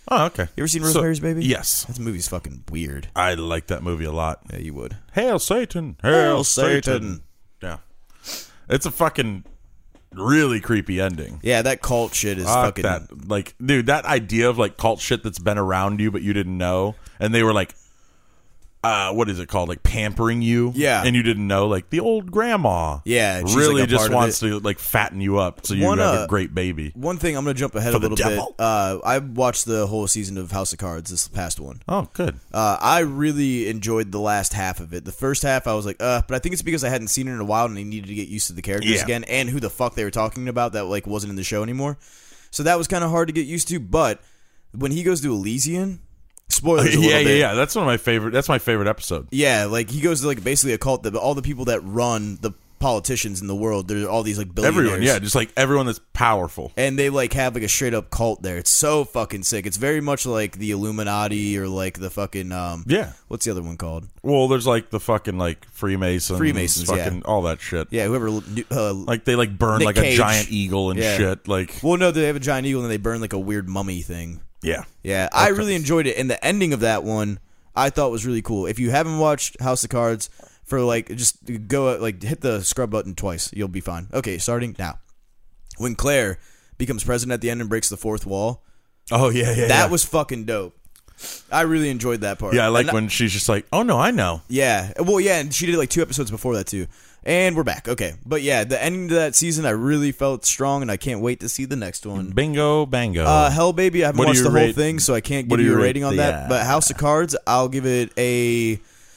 [SPEAKER 2] Oh, okay.
[SPEAKER 1] You ever seen Rosemary's Baby?
[SPEAKER 2] Yes.
[SPEAKER 1] That movie's fucking weird.
[SPEAKER 2] I like that movie a lot.
[SPEAKER 1] Yeah, you would.
[SPEAKER 2] Hail Satan.
[SPEAKER 1] Hail Satan.
[SPEAKER 2] Yeah. It's a fucking really creepy ending.
[SPEAKER 1] Yeah, that cult shit is
[SPEAKER 2] Fuck
[SPEAKER 1] fucking...
[SPEAKER 2] that. Like, dude, that idea of like cult shit that's been around you but you didn't know, and they were like, what is it called? Like pampering you,
[SPEAKER 1] Yeah,
[SPEAKER 2] and you didn't know. Like the old grandma,
[SPEAKER 1] yeah, and she's
[SPEAKER 2] really
[SPEAKER 1] like a
[SPEAKER 2] just
[SPEAKER 1] part of
[SPEAKER 2] wants
[SPEAKER 1] it.
[SPEAKER 2] to like fatten you up so you have a great baby.
[SPEAKER 1] One thing, I'm gonna jump ahead
[SPEAKER 2] For
[SPEAKER 1] a
[SPEAKER 2] the
[SPEAKER 1] little
[SPEAKER 2] devil.
[SPEAKER 1] bit. I watched the whole season of House of Cards, this past one.
[SPEAKER 2] Oh, good.
[SPEAKER 1] I really enjoyed the last half of it. The first half, I was like, but I think it's because I hadn't seen it in a while and I needed to get used to the characters
[SPEAKER 2] Yeah.
[SPEAKER 1] again and who the fuck they were talking about that like wasn't in the show anymore. So that was kind of hard to get used to. But when he goes to Elysian, spoilers. A little bit.
[SPEAKER 2] Yeah. That's one of my favorite. That's my favorite episode.
[SPEAKER 1] Yeah, like he goes to like basically a cult that all the people that run the politicians in the world, there's all these like billionaires.
[SPEAKER 2] Everyone, yeah, just like everyone that's powerful.
[SPEAKER 1] And they like have like a straight up cult there. It's so fucking sick. It's very much like the Illuminati or like the fucking
[SPEAKER 2] Yeah.
[SPEAKER 1] What's the other one called?
[SPEAKER 2] Well, there's like the fucking like Freemasons, fucking
[SPEAKER 1] yeah.
[SPEAKER 2] all that shit.
[SPEAKER 1] Yeah, whoever
[SPEAKER 2] Like they like burn
[SPEAKER 1] Nick
[SPEAKER 2] like
[SPEAKER 1] Cage.
[SPEAKER 2] a giant eagle and
[SPEAKER 1] Yeah.
[SPEAKER 2] shit. Like
[SPEAKER 1] well, no, they have a giant eagle and they burn like a weird mummy thing.
[SPEAKER 2] yeah.
[SPEAKER 1] Yeah, I really enjoyed it. And the ending of that one I thought was really cool. If you haven't watched House of Cards, for like just go like hit the scrub button twice, you'll be fine. Okay, starting now. When Claire becomes president at the end and breaks the fourth wall,
[SPEAKER 2] Oh yeah.
[SPEAKER 1] that was fucking dope. I really enjoyed that part.
[SPEAKER 2] Yeah, I like
[SPEAKER 1] And
[SPEAKER 2] when she's just like, "Oh no, I know."
[SPEAKER 1] yeah, well, yeah, and she did like 2 episodes before that too. And we're back. Okay, but yeah, the ending to that season, I really felt strong, and I can't wait to see the next one.
[SPEAKER 2] Bingo, bango.
[SPEAKER 1] Hell Baby, I haven't
[SPEAKER 2] What do
[SPEAKER 1] watched
[SPEAKER 2] you
[SPEAKER 1] the whole
[SPEAKER 2] rate-
[SPEAKER 1] thing, so I can't
[SPEAKER 2] what
[SPEAKER 1] give
[SPEAKER 2] do
[SPEAKER 1] you
[SPEAKER 2] you
[SPEAKER 1] a
[SPEAKER 2] rate
[SPEAKER 1] rating on
[SPEAKER 2] the,
[SPEAKER 1] that. But House of Cards, I'll give it a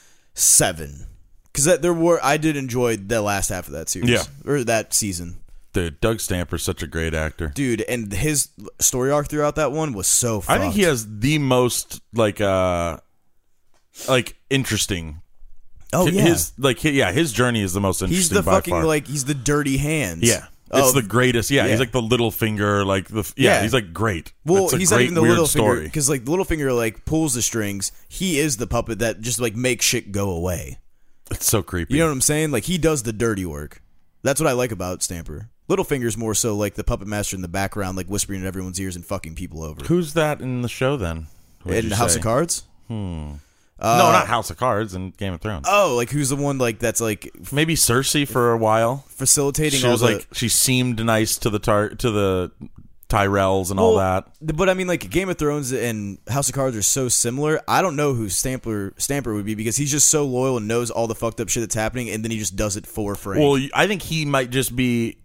[SPEAKER 1] 7 because I did enjoy the last half of that series,
[SPEAKER 2] Yeah.
[SPEAKER 1] or that season,
[SPEAKER 2] Dude, Doug Stamper's such a great actor.
[SPEAKER 1] dude. And his story arc throughout that one was so.
[SPEAKER 2] I think he
[SPEAKER 1] fucked.
[SPEAKER 2] has the most like interesting.
[SPEAKER 1] Oh yeah,
[SPEAKER 2] His journey is the most interesting.
[SPEAKER 1] he's the
[SPEAKER 2] by
[SPEAKER 1] fucking
[SPEAKER 2] far.
[SPEAKER 1] like he's the dirty hands.
[SPEAKER 2] Yeah. It's
[SPEAKER 1] of-
[SPEAKER 2] the greatest. Yeah,
[SPEAKER 1] yeah.
[SPEAKER 2] he's like the little finger, like
[SPEAKER 1] Yeah.
[SPEAKER 2] he's like great.
[SPEAKER 1] Well,
[SPEAKER 2] It's a
[SPEAKER 1] he's
[SPEAKER 2] great,
[SPEAKER 1] not even the
[SPEAKER 2] weird
[SPEAKER 1] little
[SPEAKER 2] story.
[SPEAKER 1] finger because like the little finger like pulls the strings. He is the puppet that just like makes shit go away.
[SPEAKER 2] It's so creepy.
[SPEAKER 1] You know what I'm saying? Like he does the dirty work. That's what I like about Stamper. Littlefinger's more so like the puppet master in the background, like whispering in everyone's ears and fucking people over.
[SPEAKER 2] Who's that in the show then? What'd
[SPEAKER 1] In
[SPEAKER 2] you
[SPEAKER 1] House
[SPEAKER 2] say?
[SPEAKER 1] of Cards?
[SPEAKER 2] No, not House of Cards and Game of Thrones.
[SPEAKER 1] Oh, like who's the one like that's like
[SPEAKER 2] Maybe Cersei for a while.
[SPEAKER 1] facilitating
[SPEAKER 2] She
[SPEAKER 1] all
[SPEAKER 2] was
[SPEAKER 1] the
[SPEAKER 2] like she seemed nice to the Tyrells and all that.
[SPEAKER 1] But I mean, like Game of Thrones and House of Cards are so similar. I don't know who Stamper would be because he's just so loyal and knows all the fucked up shit that's happening, and then he just does it for Frank.
[SPEAKER 2] Well, I think he might just be.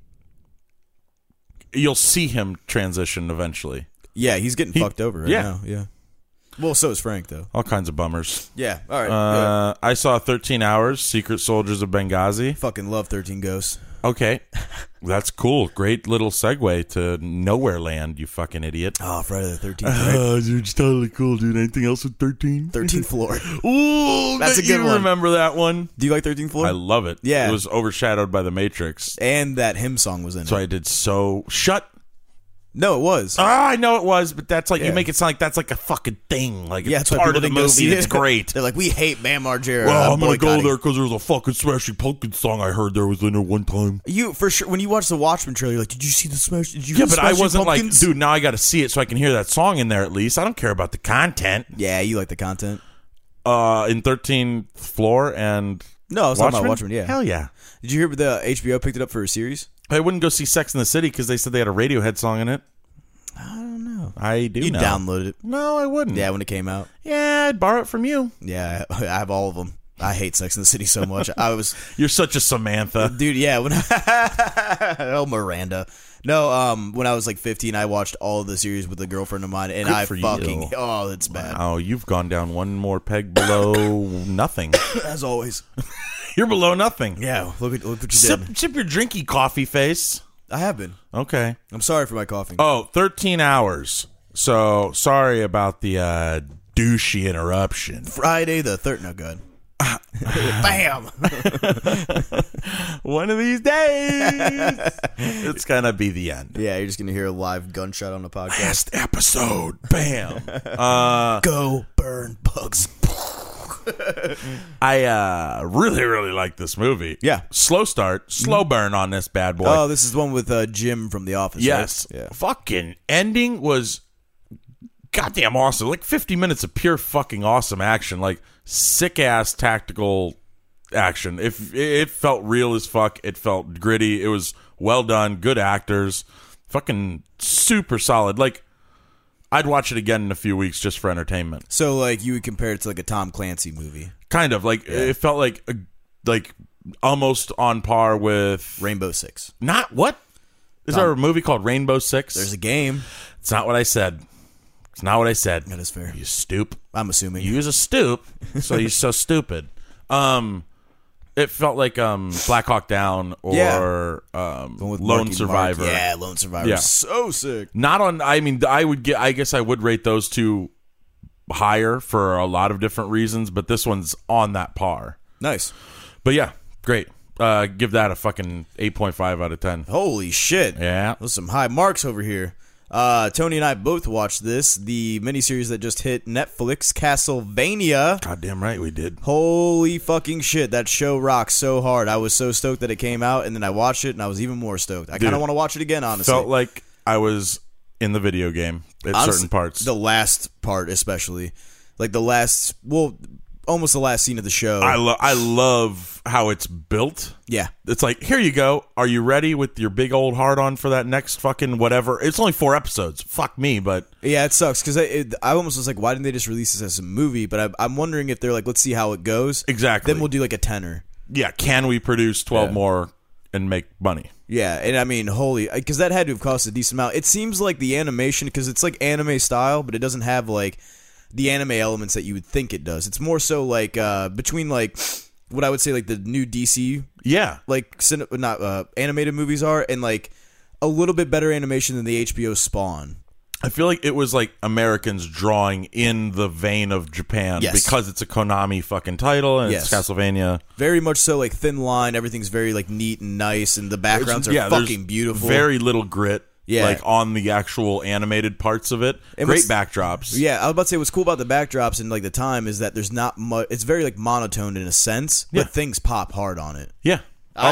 [SPEAKER 2] You'll see him transition eventually.
[SPEAKER 1] yeah, he's getting fucked over right
[SPEAKER 2] yeah.
[SPEAKER 1] now. Yeah. Well, so is Frank though.
[SPEAKER 2] All kinds of bummers.
[SPEAKER 1] Yeah. All right. yeah.
[SPEAKER 2] I saw 13 Hours, Secret Soldiers of Benghazi.
[SPEAKER 1] Fucking love 13 Ghosts.
[SPEAKER 2] Okay. That's cool. Great little segue to Nowhere Land, you fucking idiot.
[SPEAKER 1] Oh, Friday the 13th. Right?
[SPEAKER 2] Dude, it's totally cool, dude. Anything else with 13?
[SPEAKER 1] 13th floor.
[SPEAKER 2] Ooh,
[SPEAKER 1] That's a good
[SPEAKER 2] you
[SPEAKER 1] one.
[SPEAKER 2] remember that one?
[SPEAKER 1] Do you like 13th floor?
[SPEAKER 2] I love it.
[SPEAKER 1] Yeah.
[SPEAKER 2] It was overshadowed by The Matrix.
[SPEAKER 1] And that hymn song was in
[SPEAKER 2] So
[SPEAKER 1] it.
[SPEAKER 2] I did so... Shut...
[SPEAKER 1] No, it was.
[SPEAKER 2] I know it was, but that's like...
[SPEAKER 1] Yeah.
[SPEAKER 2] You make it sound like that's like a fucking thing. Like,
[SPEAKER 1] Yeah,
[SPEAKER 2] it's
[SPEAKER 1] that's why
[SPEAKER 2] part of
[SPEAKER 1] people
[SPEAKER 2] the
[SPEAKER 1] didn't go see
[SPEAKER 2] movie.
[SPEAKER 1] it.
[SPEAKER 2] It's great.
[SPEAKER 1] They're like, we hate Bam Margera.
[SPEAKER 2] Well, I'm going to go
[SPEAKER 1] boycotting.
[SPEAKER 2] there because there's a fucking Smashing Pumpkins song I heard there was in there one time.
[SPEAKER 1] You for sure. When you watch the Watchmen trailer, you're like, did you see the Smash? Did you?
[SPEAKER 2] Yeah,
[SPEAKER 1] hear
[SPEAKER 2] but I
[SPEAKER 1] Smashing
[SPEAKER 2] wasn't
[SPEAKER 1] Pumpkins?
[SPEAKER 2] like, dude, now I got to see it so I can hear that song in there at least. I don't care about the content.
[SPEAKER 1] Yeah, you like the content.
[SPEAKER 2] In 13th Floor and
[SPEAKER 1] No, I was talking about Watchmen. Yeah.
[SPEAKER 2] Hell yeah.
[SPEAKER 1] Did you hear the HBO picked it up for a series?
[SPEAKER 2] I wouldn't go see Sex in the City because they said they had a Radiohead song in it.
[SPEAKER 1] I don't know.
[SPEAKER 2] I do
[SPEAKER 1] You
[SPEAKER 2] know.
[SPEAKER 1] downloaded it.
[SPEAKER 2] No, I wouldn't.
[SPEAKER 1] Yeah, when it came out.
[SPEAKER 2] Yeah, I'd borrow it from you.
[SPEAKER 1] Yeah, I have all of them. I hate Sex in the City so much. I was,
[SPEAKER 2] You're such a Samantha.
[SPEAKER 1] dude. Yeah, when oh Miranda. No, when I was like 15, I watched all of the series with a girlfriend of mine, and
[SPEAKER 2] Good
[SPEAKER 1] I
[SPEAKER 2] for
[SPEAKER 1] fucking
[SPEAKER 2] you.
[SPEAKER 1] oh, it's bad
[SPEAKER 2] Oh, you've gone down one more peg below nothing.
[SPEAKER 1] as always.
[SPEAKER 2] You're below nothing.
[SPEAKER 1] Yeah, look what you did.
[SPEAKER 2] Sip your drinky coffee face.
[SPEAKER 1] I have been.
[SPEAKER 2] Okay.
[SPEAKER 1] I'm sorry for my coughing.
[SPEAKER 2] Oh, 13 hours. So, sorry about the douchey interruption.
[SPEAKER 1] Friday the 3rd. No good. Bam.
[SPEAKER 2] One of these days, it's going to be the end.
[SPEAKER 1] Yeah, you're just gonna hear a live gunshot on the podcast.
[SPEAKER 2] Last episode. Bam.
[SPEAKER 1] Go burn bugs.
[SPEAKER 2] I really, really like this movie.
[SPEAKER 1] Yeah.
[SPEAKER 2] Slow start, slow burn on this bad boy.
[SPEAKER 1] Oh, this is the one with Jim from The Office.
[SPEAKER 2] yes.
[SPEAKER 1] Right? Yeah.
[SPEAKER 2] Fucking ending was goddamn awesome. Like 50 minutes of pure fucking awesome action. Like sick ass tactical action. It felt real as fuck. It felt gritty. It was well done. Good actors. Fucking super solid. Like, I'd watch it again in a few weeks just for entertainment.
[SPEAKER 1] So, like, you would compare it to, like, a Tom Clancy movie?
[SPEAKER 2] Kind of. Like, it felt like almost on par with...
[SPEAKER 1] Rainbow Six.
[SPEAKER 2] Not... What? Is there a movie called Rainbow Six?
[SPEAKER 1] There's a game.
[SPEAKER 2] It's not what I said. It's not what I said.
[SPEAKER 1] That is fair.
[SPEAKER 2] You stoop.
[SPEAKER 1] I'm assuming.
[SPEAKER 2] You use a stoop, so you're so stupid. It felt like Black Hawk Down or Lone Survivor.
[SPEAKER 1] Mark. Yeah, Lone Survivor.
[SPEAKER 2] Yeah.
[SPEAKER 1] So sick.
[SPEAKER 2] Not on. I mean, I guess I would rate those two higher for a lot of different reasons, but this one's on that par.
[SPEAKER 1] Nice.
[SPEAKER 2] But yeah, great. Give that a fucking 8.5 out of 10.
[SPEAKER 1] Holy shit.
[SPEAKER 2] Yeah.
[SPEAKER 1] Those some high marks over here. Tony and I both watched this, the miniseries that just hit Netflix, Castlevania.
[SPEAKER 2] Goddamn right we did.
[SPEAKER 1] Holy fucking shit, that show rocks so hard. I was so stoked that it came out, and then I watched it, and I was even more stoked. I kind of want to watch it again, honestly.
[SPEAKER 2] Felt like I was in the video game at certain parts.
[SPEAKER 1] The last part especially. Like the last, well, almost the last scene of the show.
[SPEAKER 2] I love how it's built.
[SPEAKER 1] Yeah.
[SPEAKER 2] It's like, here you go. Are you ready with your big old hard-on for that next fucking whatever? It's only 4 episodes. Fuck me, but...
[SPEAKER 1] Yeah, it sucks, because I almost was like, why didn't they just release this as a movie? But I'm wondering if they're like, let's see how it goes.
[SPEAKER 2] Exactly.
[SPEAKER 1] Then we'll do like a tenner.
[SPEAKER 2] Yeah, can we produce 12 more and make money?
[SPEAKER 1] Yeah, and I mean, because that had to have cost a decent amount. It seems like the animation, because it's like anime style, but it doesn't have like the anime elements that you would think it does. It's more so like between like what I would say like the new DC like animated movies are, and like a little bit better animation than the HBO Spawn.
[SPEAKER 2] I feel like it was like Americans drawing in the vein of Japan because it's a Konami fucking title and it's Castlevania.
[SPEAKER 1] Very much so, like thin line, everything's very like neat and nice, and the backgrounds are fucking beautiful.
[SPEAKER 2] Very little grit. Yeah. Like on the actual animated parts of it. Great backdrops.
[SPEAKER 1] Yeah, I was about to say what's cool about the backdrops and like the time is that there's not much. It's very like monotone in a sense, but things pop hard on it.
[SPEAKER 2] Yeah.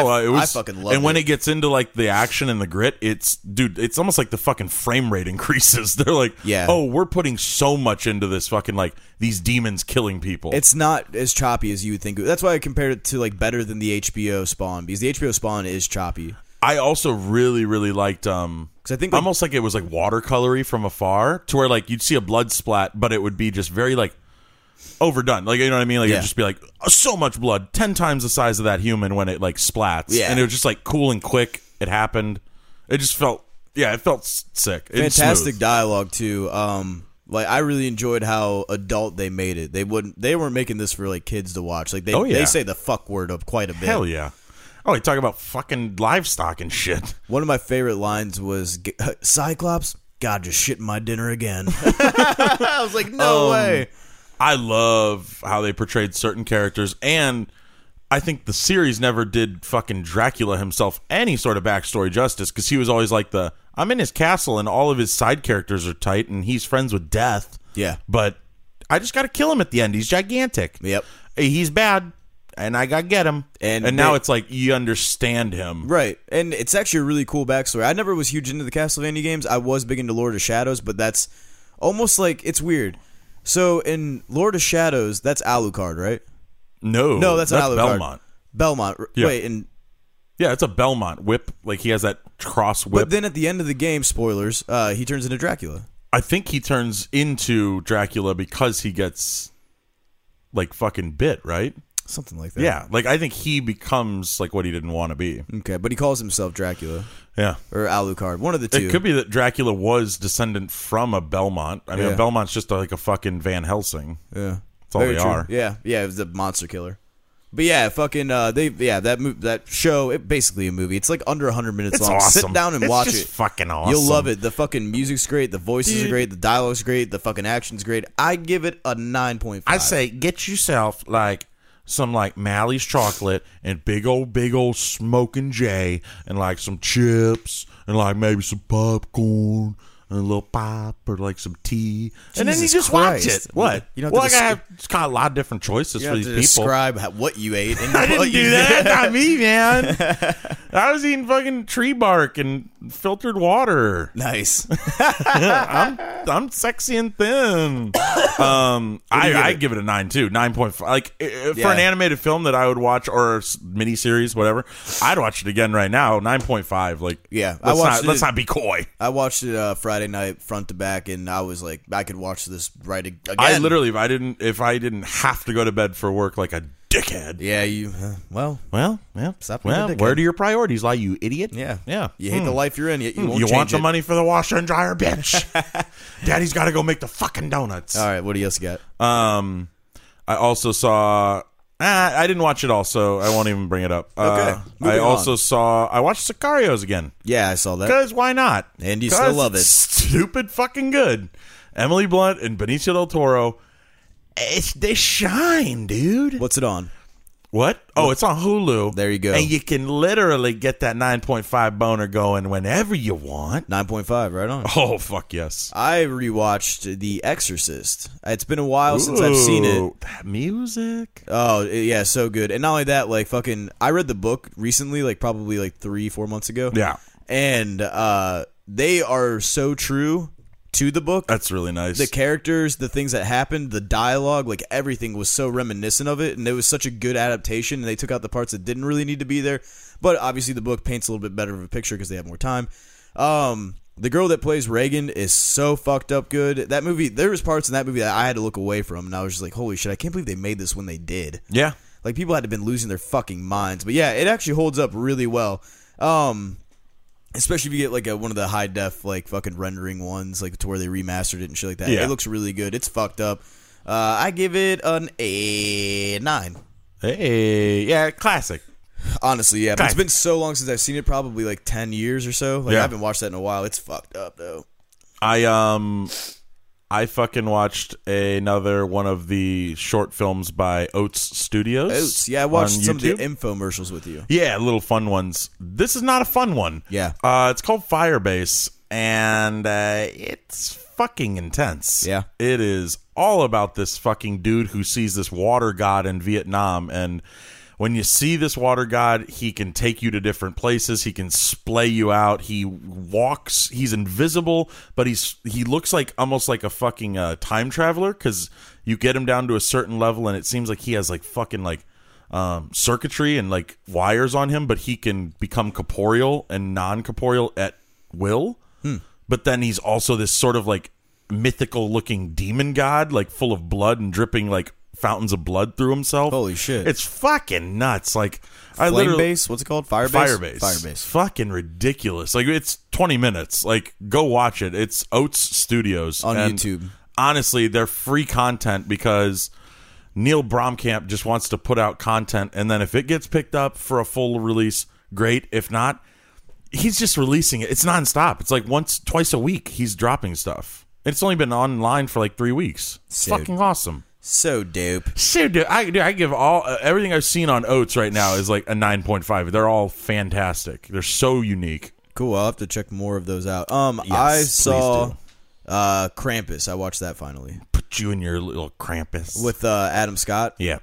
[SPEAKER 1] I fucking love it.
[SPEAKER 2] And when it gets into like the action and the grit, it's almost like the fucking frame rate increases. They're like, oh, we're putting so much into this fucking like these demons killing people.
[SPEAKER 1] It's not as choppy as you would think. That's why I compared it to like better than the HBO Spawn, because the HBO Spawn is choppy.
[SPEAKER 2] I also really, really liked because
[SPEAKER 1] I think
[SPEAKER 2] almost like it was like watercolory from afar, to where like you'd see a blood splat, but it would be just very like overdone. Like, you know what I mean? Like it'd just be like so much blood, 10 times the size of that human when it like splats. Yeah. And it was just like cool and quick. It happened. It just felt it felt sick.
[SPEAKER 1] Fantastic dialogue too. Like I really enjoyed how adult they made it. They weren't making this for like kids to watch. Like they say the fuck word up quite a bit.
[SPEAKER 2] Hell yeah. Oh, you talk about fucking livestock and shit.
[SPEAKER 1] One of my favorite lines was, Cyclops, God, just shitting my dinner again. I was like, no way.
[SPEAKER 2] I love how they portrayed certain characters, and I think the series never did fucking Dracula himself any sort of backstory justice, because he was always like I'm in his castle, and all of his side characters are tight, and he's friends with Death.
[SPEAKER 1] Yeah.
[SPEAKER 2] But I just got to kill him at the end. He's gigantic.
[SPEAKER 1] Yep.
[SPEAKER 2] He's bad. And I got to get him. And now it's like you understand him.
[SPEAKER 1] Right. And it's actually a really cool backstory. I never was huge into the Castlevania games. I was big into Lord of Shadows, but that's almost like, it's weird. So in Lord of Shadows, that's Alucard, right?
[SPEAKER 2] No,
[SPEAKER 1] that's not Alucard.
[SPEAKER 2] Belmont.
[SPEAKER 1] Belmont.
[SPEAKER 2] Yeah.
[SPEAKER 1] Wait, and
[SPEAKER 2] yeah, it's a Belmont whip. Like he has that cross whip.
[SPEAKER 1] But then at the end of the game, spoilers, he turns into Dracula.
[SPEAKER 2] I think he turns into Dracula because he gets like fucking bit, right?
[SPEAKER 1] Something like that.
[SPEAKER 2] Yeah, like I think he becomes like what he didn't want to be.
[SPEAKER 1] Okay, but he calls himself Dracula.
[SPEAKER 2] Yeah.
[SPEAKER 1] Or Alucard. One of the two.
[SPEAKER 2] It could be that Dracula was descendant from a Belmont. I mean, a Belmont's just like a fucking Van Helsing.
[SPEAKER 1] Yeah.
[SPEAKER 2] That's all they are.
[SPEAKER 1] Yeah, it was the monster killer. But yeah, fucking that show, it basically a movie. It's like under 100 minutes long.
[SPEAKER 2] Awesome.
[SPEAKER 1] Sit down and watch it.
[SPEAKER 2] It's just fucking awesome.
[SPEAKER 1] You'll love it. The fucking music's great, the voices are great, the dialogue's great, the fucking action's great. I give it a 9.5.
[SPEAKER 2] I say get yourself like some like Mally's chocolate and big old Smoking J and like some chips and like maybe some popcorn and a little pop or like some tea, and then you just watch it. What?
[SPEAKER 1] You know,
[SPEAKER 2] I have just got a lot of different choices for these people.
[SPEAKER 1] Describe what you ate. And
[SPEAKER 2] I didn't do that. Not me, man. I was eating fucking tree bark and filtered water.
[SPEAKER 1] Nice.
[SPEAKER 2] I'm sexy and thin. I give it a 9 too. 9.5. Like for an animated film that I would watch or a miniseries, whatever, I'd watch it again right now. 9.5. Like let's not be coy.
[SPEAKER 1] I watched it Friday night front to back, and I was like, I could watch this right again.
[SPEAKER 2] I literally, if I didn't have to go to bed for work like a dickhead.
[SPEAKER 1] Yeah, you. Well, stop being a dickhead.
[SPEAKER 2] Where do your priorities lie, you idiot?
[SPEAKER 1] Yeah.
[SPEAKER 2] Yeah.
[SPEAKER 1] You hate the life you're in, yet you won't change
[SPEAKER 2] want the
[SPEAKER 1] it.
[SPEAKER 2] money for the washer and dryer, bitch. Daddy's got to go make the fucking donuts.
[SPEAKER 1] All right, what do you else got?
[SPEAKER 2] I also saw. I didn't watch it all, so I won't even bring it up.
[SPEAKER 1] Okay.
[SPEAKER 2] I watched Sicarios again.
[SPEAKER 1] Yeah, I saw that.
[SPEAKER 2] Because why not?
[SPEAKER 1] And you still love it.
[SPEAKER 2] Stupid fucking good. Emily Blunt and Benicio del Toro. They shine, dude.
[SPEAKER 1] What's it on?
[SPEAKER 2] What? Oh, it's on Hulu.
[SPEAKER 1] There you go.
[SPEAKER 2] And you can literally get that 9.5 boner going whenever you want.
[SPEAKER 1] 9.5, right on.
[SPEAKER 2] Oh, fuck yes.
[SPEAKER 1] I rewatched The Exorcist. It's been a while since I've seen it.
[SPEAKER 2] That music.
[SPEAKER 1] Oh, yeah, so good. And not only that, like, I read the book recently, like, probably, like, 3-4 months ago.
[SPEAKER 2] Yeah.
[SPEAKER 1] And they are so true to the book.
[SPEAKER 2] That's really nice.
[SPEAKER 1] The characters, the things that happened, the dialogue, like everything was so reminiscent of it, and it was such a good adaptation, and they took out the parts that didn't really need to be there. But obviously the book paints a little bit better of a picture because they have more time. The girl that plays Reagan is so fucked up good. That movie, there was parts in that movie that I had to look away from, and I was just like, holy shit, I can't believe they made this when they did.
[SPEAKER 2] Yeah.
[SPEAKER 1] Like, people had to have been losing their fucking minds. But yeah, it actually holds up really well. Especially if you get like one of the high def like fucking rendering ones, like to where they remastered it and shit like that.
[SPEAKER 2] Yeah.
[SPEAKER 1] It looks really good. It's fucked up. I give it an 9.
[SPEAKER 2] Hey, yeah, classic.
[SPEAKER 1] Honestly, yeah. But it's been so long since I've seen it, probably like 10 years or so. Like,
[SPEAKER 2] yeah.
[SPEAKER 1] I haven't watched that in a while. It's fucked up though.
[SPEAKER 2] I fucking watched another one of the short films by Oats Studios.
[SPEAKER 1] Oats, yeah, I watched some of the infomercials with you.
[SPEAKER 2] Yeah, little fun ones. This is not a fun one.
[SPEAKER 1] Yeah.
[SPEAKER 2] It's called Firebase, and it's fucking intense.
[SPEAKER 1] Yeah.
[SPEAKER 2] It is all about this fucking dude who sees this water god in Vietnam, and when you see this water god, he can take you to different places. He can splay you out. He walks. He's invisible, but he looks like almost like a fucking time traveler, because you get him down to a certain level, and it seems like he has like fucking like circuitry and like wires on him, but he can become corporeal and non-corporeal at will. But then he's also this sort of like mythical looking demon god, like full of blood and dripping like fountains of blood through himself.
[SPEAKER 1] Holy shit.
[SPEAKER 2] It's fucking nuts. Like,
[SPEAKER 1] Flamebase? What's it called? Firebase?
[SPEAKER 2] Firebase. Fucking ridiculous. Like, it's 20 minutes. Like, go watch it. It's Oats Studios.
[SPEAKER 1] On YouTube.
[SPEAKER 2] Honestly, they're free content because Neil Blomkamp just wants to put out content, and then if it gets picked up for a full release, great. If not, he's just releasing it. It's nonstop. It's like twice a week he's dropping stuff. It's only been online for like 3 weeks. It's fucking awesome.
[SPEAKER 1] So dope.
[SPEAKER 2] So dope. I give everything I've seen on Oats right now is like a 9.5. They're all fantastic. They're so unique.
[SPEAKER 1] Cool. I'll have to check more of those out.
[SPEAKER 2] Yes,
[SPEAKER 1] I saw Krampus. I watched that finally.
[SPEAKER 2] Put you in your little Krampus
[SPEAKER 1] with Adam Scott.
[SPEAKER 2] Yeah.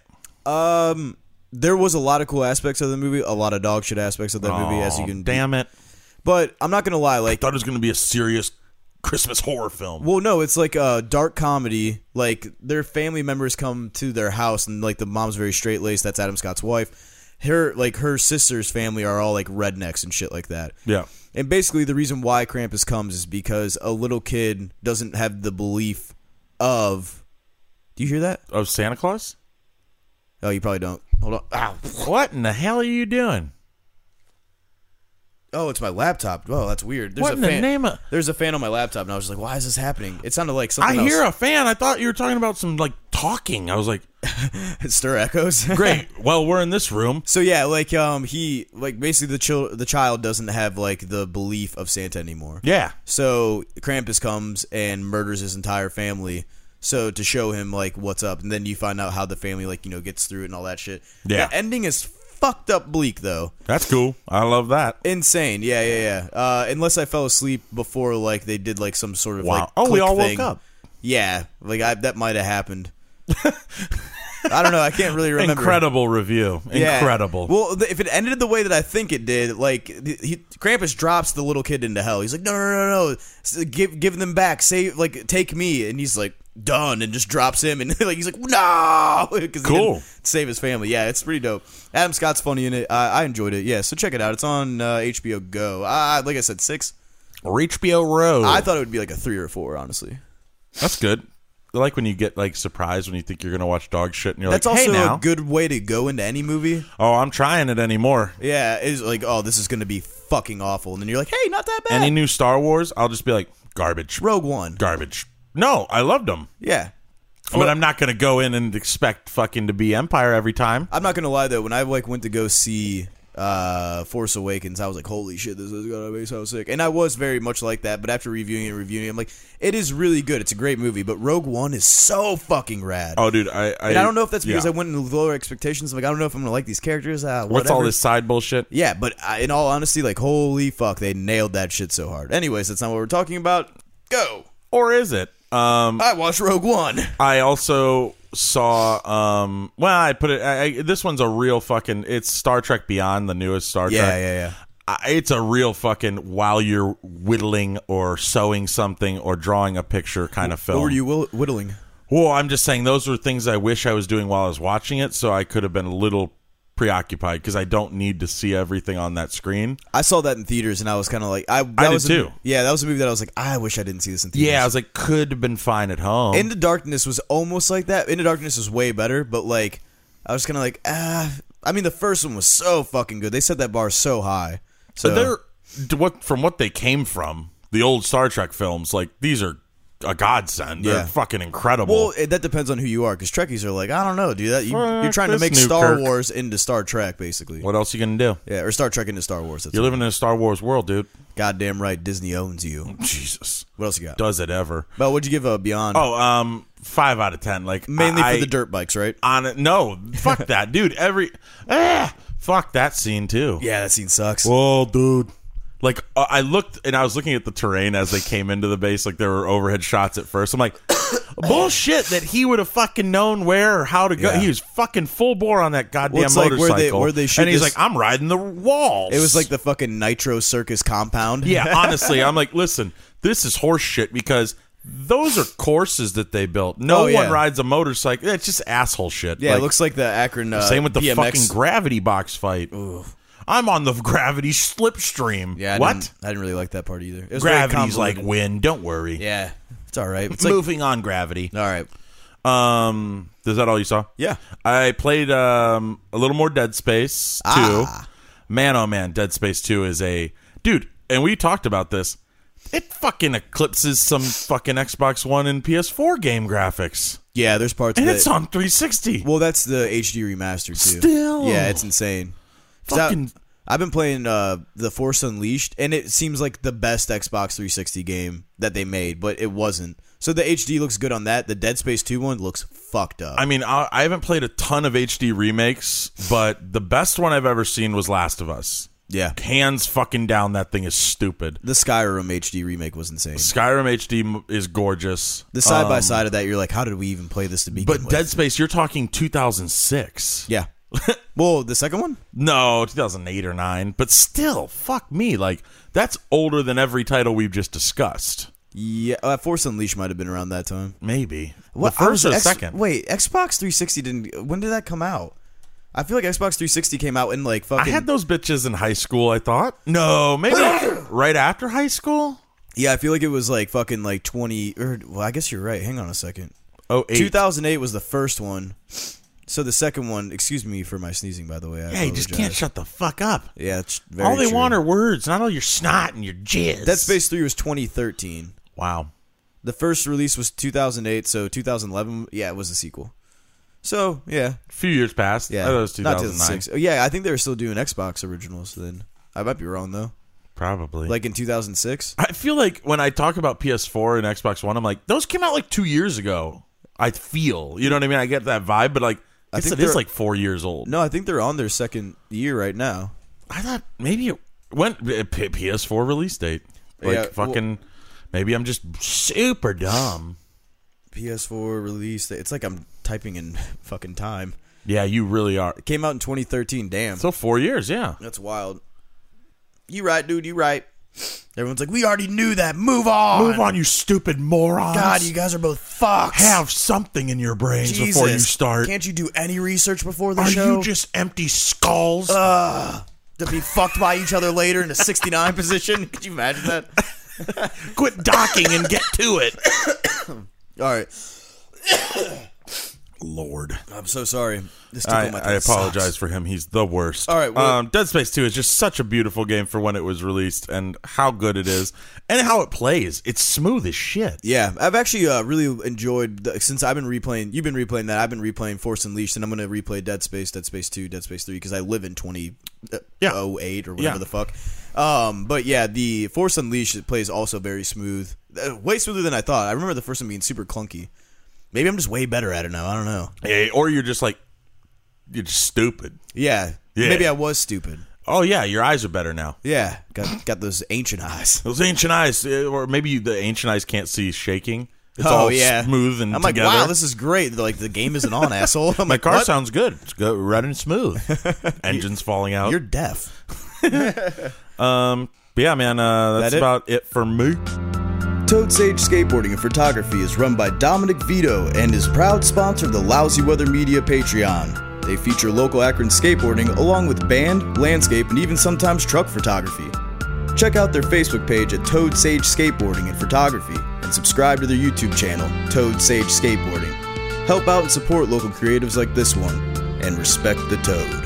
[SPEAKER 1] There was a lot of cool aspects of the movie, a lot of dog shit aspects of that movie, as you can.
[SPEAKER 2] Damn it!
[SPEAKER 1] But I'm not gonna lie. Like,
[SPEAKER 2] I thought it was gonna be a serious Christmas horror film.
[SPEAKER 1] Well, no, it's like a dark comedy. Like, their family members come to their house, and like the mom's very straight laced. That's Adam Scott's wife. Her sister's family are all like rednecks and shit like that.
[SPEAKER 2] Yeah.
[SPEAKER 1] And basically, the reason why Krampus comes is because a little kid doesn't have the belief of. Do you hear that?
[SPEAKER 2] Of Santa Claus?
[SPEAKER 1] Oh, you probably don't. Hold on. Ow.
[SPEAKER 2] What in the hell are you doing?
[SPEAKER 1] Oh, it's my laptop. Oh, that's weird.
[SPEAKER 2] What in the name of...
[SPEAKER 1] There's a fan on my laptop, and I was just like, why is this happening? It sounded like something
[SPEAKER 2] I
[SPEAKER 1] else.
[SPEAKER 2] hear a fan. I thought you were talking about some, like, talking. I was like...
[SPEAKER 1] Stir echoes.
[SPEAKER 2] Great. Well, we're in this room.
[SPEAKER 1] So, yeah, like, he... Like, basically, the child doesn't have, like, the belief of Santa anymore.
[SPEAKER 2] Yeah.
[SPEAKER 1] So, Krampus comes and murders his entire family... So to show him like what's up, and then you find out how the family like gets through it and all that shit.
[SPEAKER 2] Yeah.
[SPEAKER 1] The ending is fucked up bleak though.
[SPEAKER 2] That's cool. I love that.
[SPEAKER 1] Insane. Yeah. Unless I fell asleep before like they did like some sort of like
[SPEAKER 2] we all
[SPEAKER 1] thing.
[SPEAKER 2] woke up.
[SPEAKER 1] Yeah, like that might have happened. I don't know. I can't really remember.
[SPEAKER 2] Incredible review.
[SPEAKER 1] Yeah.
[SPEAKER 2] Incredible.
[SPEAKER 1] Well, if it ended the way that I think it did, like Krampus drops the little kid into hell. He's like, no. Give them back. Take me. And he's like, done, and just drops him. And like he's like, no, because
[SPEAKER 2] cool.
[SPEAKER 1] Save his family. Yeah, it's pretty dope. Adam Scott's funny in it. I enjoyed it. Yeah, so check it out. It's on HBO Go. Like I said, 6.
[SPEAKER 2] Or HBO Road.
[SPEAKER 1] I thought it would be like a 3 or 4, honestly.
[SPEAKER 2] That's good. I like when you get like surprised when you think you're gonna watch dog shit and you're
[SPEAKER 1] That's
[SPEAKER 2] like, hey,
[SPEAKER 1] also
[SPEAKER 2] now.
[SPEAKER 1] a good way to go into any movie.
[SPEAKER 2] Oh, I'm trying it anymore.
[SPEAKER 1] Yeah, it's like, oh, this is gonna be fucking awful, and then you're like, hey, not that bad.
[SPEAKER 2] Any new Star Wars, I'll just be like, garbage.
[SPEAKER 1] Rogue One.
[SPEAKER 2] Garbage. No, I loved them.
[SPEAKER 1] Yeah.
[SPEAKER 2] But I'm not gonna go in and expect fucking to be Empire every time.
[SPEAKER 1] I'm not gonna lie though, when I went to go see Force Awakens, I was like, holy shit, this is gonna be so sick. And I was very much like that, but after reviewing it, I'm like, it is really good. It's a great movie, but Rogue One is so fucking rad.
[SPEAKER 2] Oh, dude,
[SPEAKER 1] and I don't know if that's because I went in with lower expectations. I'm like, I don't know if I'm gonna like these characters.
[SPEAKER 2] What's all this side bullshit?
[SPEAKER 1] Yeah, but in all honesty, like, holy fuck, they nailed that shit so hard. Anyways, that's not what we're talking about. Go.
[SPEAKER 2] Or is it?
[SPEAKER 1] I watched Rogue One.
[SPEAKER 2] I also saw I put it this one's a real fucking, it's Star Trek Beyond, the newest Star Trek.
[SPEAKER 1] Yeah.
[SPEAKER 2] It's a real fucking while you're whittling or sewing something or drawing a picture kind of film.
[SPEAKER 1] What were you whittling?
[SPEAKER 2] Well, I'm just saying those were things I wish I was doing while I was watching it, so I could have been a little preoccupied because I don't need to see everything on that screen.
[SPEAKER 1] I saw that in theaters and I was kind of like,
[SPEAKER 2] I did too.
[SPEAKER 1] Yeah, that was a movie that I was like, I wish I didn't see this in theaters.
[SPEAKER 2] Yeah, I was like, could have been fine at home.
[SPEAKER 1] Into Darkness was almost like that. Into Darkness was way better, but like, I was kind of like, I mean, the first one was so fucking good. They set that bar so high. So
[SPEAKER 2] from what they came from, the old Star Trek films, like, these are a godsend. They're fucking incredible.
[SPEAKER 1] Well, that depends on who you are, because Trekkies are like, I don't know, dude. You're trying to make Star Wars into Star Trek, basically.
[SPEAKER 2] What else you gonna do?
[SPEAKER 1] Yeah, or Star Trek into Star Wars.
[SPEAKER 2] You're living in a Star Wars world, dude.
[SPEAKER 1] Goddamn right, Disney owns you.
[SPEAKER 2] Jesus.
[SPEAKER 1] What else you got?
[SPEAKER 2] Does it ever?
[SPEAKER 1] Well, what'd you give Beyond?
[SPEAKER 2] Oh, 5 out of 10. Like,
[SPEAKER 1] mainly for the dirt bikes, right?
[SPEAKER 2] No, fuck that, dude. Fuck that scene too.
[SPEAKER 1] Yeah, that scene sucks.
[SPEAKER 2] Well, dude. Like, I looked, and I was looking at the terrain as they came into the base. Like, there were overhead shots at first. I'm like, bullshit that he would have fucking known where or how to go.
[SPEAKER 1] Yeah.
[SPEAKER 2] He was fucking full bore on that goddamn motorcycle.
[SPEAKER 1] Like where they shoot
[SPEAKER 2] and he's
[SPEAKER 1] this,
[SPEAKER 2] like, I'm riding the walls.
[SPEAKER 1] It was like the fucking Nitro Circus compound.
[SPEAKER 2] Yeah, honestly, I'm like, listen, this is horse shit because those are courses that they built. No one rides a motorcycle. It's just asshole shit.
[SPEAKER 1] Yeah, like, it looks like the Akron
[SPEAKER 2] same with the
[SPEAKER 1] BMX.
[SPEAKER 2] fucking gravity box fight.
[SPEAKER 1] Ooh.
[SPEAKER 2] I'm on the gravity slipstream.
[SPEAKER 1] Yeah,
[SPEAKER 2] what?
[SPEAKER 1] I didn't really like that part either. It was
[SPEAKER 2] Gravity's like wind. Don't worry.
[SPEAKER 1] Yeah, it's all right. It's
[SPEAKER 2] moving on, gravity.
[SPEAKER 1] All right.
[SPEAKER 2] Is that all you saw?
[SPEAKER 1] Yeah.
[SPEAKER 2] I played a little more Dead Space 2. Man, oh man, Dead Space 2 is dude. And we talked about this. It fucking eclipses some fucking Xbox One and PS4 game graphics.
[SPEAKER 1] Yeah, there's parts
[SPEAKER 2] and
[SPEAKER 1] of it.
[SPEAKER 2] It's on 360.
[SPEAKER 1] Well, that's the HD remaster too.
[SPEAKER 2] Still.
[SPEAKER 1] Yeah, it's insane.
[SPEAKER 2] Fucking.
[SPEAKER 1] I've been playing The Force Unleashed, and it seems like the best Xbox 360 game that they made, but it wasn't. So the HD looks good on that. The Dead Space 2 one looks fucked up.
[SPEAKER 2] I mean, I haven't played a ton of HD remakes, but the best one I've ever seen was Last of Us.
[SPEAKER 1] Yeah.
[SPEAKER 2] Hands fucking down, that thing is stupid.
[SPEAKER 1] The Skyrim HD remake was insane.
[SPEAKER 2] Skyrim HD is gorgeous.
[SPEAKER 1] The side-by-side of that, you're like, how did we even play this to begin with?
[SPEAKER 2] But Dead Space, you're talking 2006.
[SPEAKER 1] Yeah. Well, the second one?
[SPEAKER 2] No, 2008 or 9. But still, fuck me. Like, that's older than every title we've just discussed.
[SPEAKER 1] Yeah, Force Unleashed might have been around that time.
[SPEAKER 2] Maybe.
[SPEAKER 1] What,
[SPEAKER 2] the first or the second?
[SPEAKER 1] Wait, Xbox 360 didn't... When did that come out? I feel like Xbox 360 came out in like fucking...
[SPEAKER 2] I had those bitches in high school, I thought. No, maybe right after high school?
[SPEAKER 1] Yeah, I feel like it was like fucking like 20... well, I guess you're right. Hang on a second.
[SPEAKER 2] 2008
[SPEAKER 1] was the first one. So the second one... Excuse me for my sneezing, by the way.
[SPEAKER 2] Yeah, you just can't shut the fuck up.
[SPEAKER 1] Yeah, it's very
[SPEAKER 2] all they
[SPEAKER 1] true.
[SPEAKER 2] want are words, not all your snot and your jizz.
[SPEAKER 1] Dead Space 3 was 2013.
[SPEAKER 2] Wow.
[SPEAKER 1] The first release was 2008, so 2011... Yeah, it was the sequel. So, yeah.
[SPEAKER 2] A few years passed.
[SPEAKER 1] Yeah.
[SPEAKER 2] I thought it was 2009.
[SPEAKER 1] Not 2006. Oh, yeah, I think they were still doing Xbox originals then. I might be wrong, though.
[SPEAKER 2] Probably.
[SPEAKER 1] Like in 2006?
[SPEAKER 2] I feel like when I talk about PS4 and Xbox One, I'm like, those came out like 2 years ago. I feel. You know what I mean? I get that vibe, but like, I think it is like 4 years old.
[SPEAKER 1] No, I think they're on their second year right now.
[SPEAKER 2] I thought maybe it went PS4 release date. Like maybe I'm just super dumb.
[SPEAKER 1] PS4 release date. It's like typing in fucking time.
[SPEAKER 2] Yeah, you really are.
[SPEAKER 1] It came out in 2013. Damn.
[SPEAKER 2] So 4 years, yeah.
[SPEAKER 1] That's wild. You right, dude. You right. Everyone's like, we already knew that. Move on.
[SPEAKER 2] Move on, you stupid morons.
[SPEAKER 1] God, you guys are both fucks.
[SPEAKER 2] Have something in your brains
[SPEAKER 1] Jesus.
[SPEAKER 2] before you start.
[SPEAKER 1] Can't you do any research before the
[SPEAKER 2] Are
[SPEAKER 1] show?
[SPEAKER 2] you just empty skulls?
[SPEAKER 1] To be fucked by each other later in a 69 position? Could you imagine that?
[SPEAKER 2] Quit docking and get to it.
[SPEAKER 1] All right.
[SPEAKER 2] Lord.
[SPEAKER 1] I'm so sorry. This tickle my
[SPEAKER 2] I
[SPEAKER 1] throat
[SPEAKER 2] apologize
[SPEAKER 1] sucks.
[SPEAKER 2] for him. He's the worst.
[SPEAKER 1] All right, well-
[SPEAKER 2] Dead Space 2 is just such a beautiful game for when it was released and how good it is and how it plays. It's smooth as shit.
[SPEAKER 1] Yeah, I've actually really enjoyed, since I've been replaying, you've been replaying that, I've been replaying Force Unleashed, and I'm going to replay Dead Space 2, Dead Space 3, because I live in 2008 or whatever the fuck. But yeah, the Force Unleashed, it plays also very smooth. Way smoother than I thought. I remember the first one being super clunky. Maybe I'm just way better at it now. I don't know.
[SPEAKER 2] Yeah, or you're just like, you're just stupid.
[SPEAKER 1] Yeah. Maybe I was stupid.
[SPEAKER 2] Oh, yeah, your eyes are better now.
[SPEAKER 1] Yeah. Got those ancient eyes.
[SPEAKER 2] Those ancient eyes, or maybe the ancient eyes can't see shaking. It's all smooth and
[SPEAKER 1] I'm
[SPEAKER 2] together.
[SPEAKER 1] like, wow, this is great. They're like, the game isn't on, asshole. I'm
[SPEAKER 2] My
[SPEAKER 1] like,
[SPEAKER 2] car
[SPEAKER 1] what?
[SPEAKER 2] sounds good. It's good, red and smooth. Engines falling out.
[SPEAKER 1] You're deaf.
[SPEAKER 2] But yeah, man, that's
[SPEAKER 1] That it?
[SPEAKER 2] about it for me.
[SPEAKER 1] Toad Sage Skateboarding and Photography is run by Dominic Vito and is proud sponsor of the Lousy Weather Media Patreon. They feature local Akron skateboarding along with band, landscape, and even sometimes truck photography. Check out their Facebook page at Toad Sage Skateboarding and Photography and subscribe to their YouTube channel, Toad Sage Skateboarding. Help out and support local creatives like this one, and respect the Toad.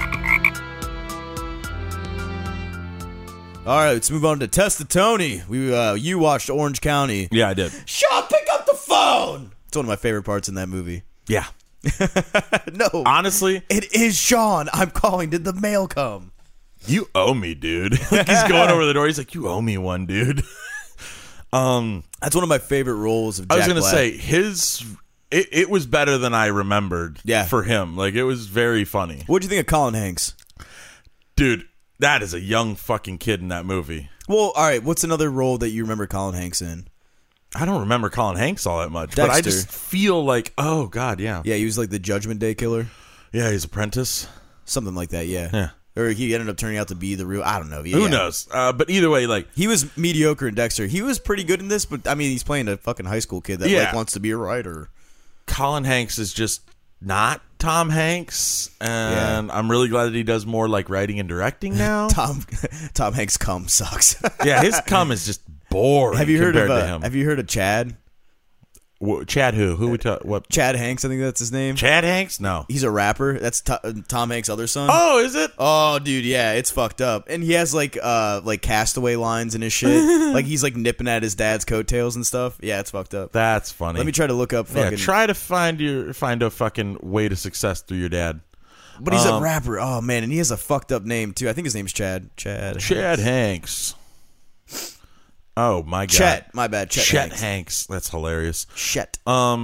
[SPEAKER 1] All right, let's move on to Test the Tony. You watched Orange County.
[SPEAKER 2] Yeah, I did.
[SPEAKER 1] Sean, pick up the phone! It's one of my favorite parts in that movie.
[SPEAKER 2] Yeah.
[SPEAKER 1] No.
[SPEAKER 2] Honestly,
[SPEAKER 1] It is Sean. I'm calling. Did the mail come?
[SPEAKER 2] you owe me, dude. Like, he's going over the door. He's like, you owe me one, dude.
[SPEAKER 1] That's one of my favorite roles of Jack
[SPEAKER 2] I was going to
[SPEAKER 1] Black.
[SPEAKER 2] say, it was better than I remembered for him. Like, it was very funny.
[SPEAKER 1] What'd you think of Colin Hanks?
[SPEAKER 2] Dude, that is a young fucking kid in that movie.
[SPEAKER 1] Well, all right. What's another role that you remember Colin Hanks in?
[SPEAKER 2] I don't remember Colin Hanks all that much,
[SPEAKER 1] Dexter.
[SPEAKER 2] but I just feel like, oh, God, yeah.
[SPEAKER 1] Yeah, he was like the Judgment Day killer.
[SPEAKER 2] Yeah, he's Apprentice.
[SPEAKER 1] Something like that, yeah.
[SPEAKER 2] Yeah.
[SPEAKER 1] Or he ended up turning out to be the real... I don't know. Yeah.
[SPEAKER 2] Who knows? But either way, like...
[SPEAKER 1] He was mediocre in Dexter. He was pretty good in this, but, I mean, he's playing a fucking high school kid that like wants to be a writer.
[SPEAKER 2] Colin Hanks is just not Tom Hanks, and I'm really glad that he does more like writing and directing now.
[SPEAKER 1] Tom Hanks' cum sucks.
[SPEAKER 2] Yeah, his cum is just boring.
[SPEAKER 1] Have you heard
[SPEAKER 2] compared
[SPEAKER 1] of
[SPEAKER 2] to him?
[SPEAKER 1] Have you heard of Chad?
[SPEAKER 2] Chad who? Who we talk? What?
[SPEAKER 1] Chad Hanks, I think that's his name.
[SPEAKER 2] Chad Hanks? No.
[SPEAKER 1] He's a rapper. That's Tom Hanks' other son.
[SPEAKER 2] Oh, is it?
[SPEAKER 1] Oh, dude, yeah, it's fucked up. And he has like Castaway lines in his shit. Like he's like nipping at his dad's coattails and stuff. Yeah, it's fucked up.
[SPEAKER 2] That's funny.
[SPEAKER 1] Let me try to look up fucking.
[SPEAKER 2] Yeah, try to find a fucking way to success through your dad.
[SPEAKER 1] But he's a rapper. Oh man, and he has a fucked up name too. I think his name's Chad.
[SPEAKER 2] Chad Hanks. Oh my god.
[SPEAKER 1] Chet. My bad.
[SPEAKER 2] Chet Hanks. That's hilarious.
[SPEAKER 1] Chet.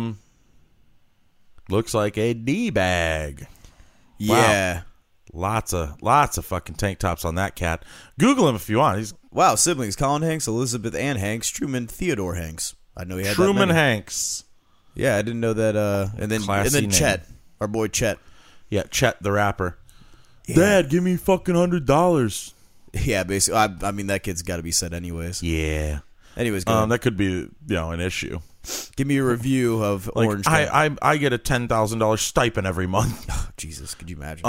[SPEAKER 2] Looks like a D-bag.
[SPEAKER 1] Yeah.
[SPEAKER 2] Wow. Lots of fucking tank tops on that cat. Google him if you want. He's
[SPEAKER 1] Wow, siblings: Colin Hanks, Elizabeth Ann Hanks, Truman Theodore Hanks. I know he had
[SPEAKER 2] Truman
[SPEAKER 1] that many.
[SPEAKER 2] Hanks.
[SPEAKER 1] Yeah, I didn't know that. And then
[SPEAKER 2] Classy
[SPEAKER 1] Chet, our boy Chet.
[SPEAKER 2] Yeah, Chet the rapper.
[SPEAKER 1] Yeah.
[SPEAKER 2] Dad, give me fucking $100.
[SPEAKER 1] Yeah, basically. I mean, that kid's got to be said anyways.
[SPEAKER 2] Yeah.
[SPEAKER 1] Anyways, go ahead.
[SPEAKER 2] That could be an issue.
[SPEAKER 1] Give me a review of
[SPEAKER 2] Like
[SPEAKER 1] Orange County.
[SPEAKER 2] I get a $10,000 stipend every month.
[SPEAKER 1] Oh, Jesus, could you imagine?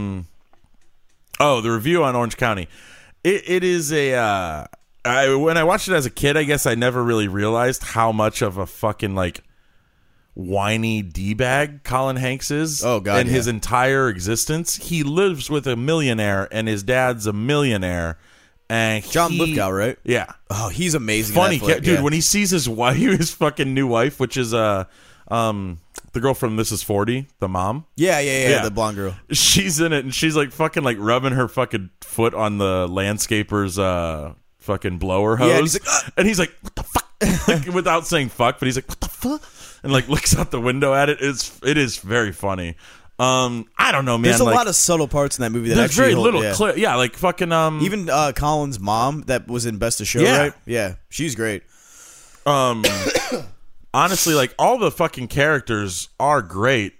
[SPEAKER 2] The review on Orange County. It is a when I watched it as a kid, I guess I never really realized how much of a fucking like whiny D-bag Colin Hanks is.
[SPEAKER 1] Oh, God,
[SPEAKER 2] in his entire existence. He lives with a millionaire and his dad's a millionaire. And
[SPEAKER 1] John Lithgow, right?
[SPEAKER 2] Yeah.
[SPEAKER 1] Oh, he's amazing.
[SPEAKER 2] Funny
[SPEAKER 1] in that flick,
[SPEAKER 2] dude,
[SPEAKER 1] yeah.
[SPEAKER 2] when he sees his wife, his fucking new wife, which is the girl from This Is 40, the mom.
[SPEAKER 1] Yeah, the blonde girl.
[SPEAKER 2] She's in it and she's like fucking like rubbing her fucking foot on the landscaper's fucking blower hose.
[SPEAKER 1] Yeah, and he's like,
[SPEAKER 2] and he's like, what the fuck? Like, without saying fuck, but he's like, what the fuck? And like looks out the window at it. It is very funny. I don't know, man.
[SPEAKER 1] There's a
[SPEAKER 2] like,
[SPEAKER 1] lot of subtle parts in that movie that
[SPEAKER 2] there's
[SPEAKER 1] actually
[SPEAKER 2] very little
[SPEAKER 1] yeah.
[SPEAKER 2] clear. Yeah, like fucking
[SPEAKER 1] Even Colin's mom that was in Best of Show,
[SPEAKER 2] Yeah.
[SPEAKER 1] right? Yeah, she's great.
[SPEAKER 2] honestly, like, all the fucking characters are great,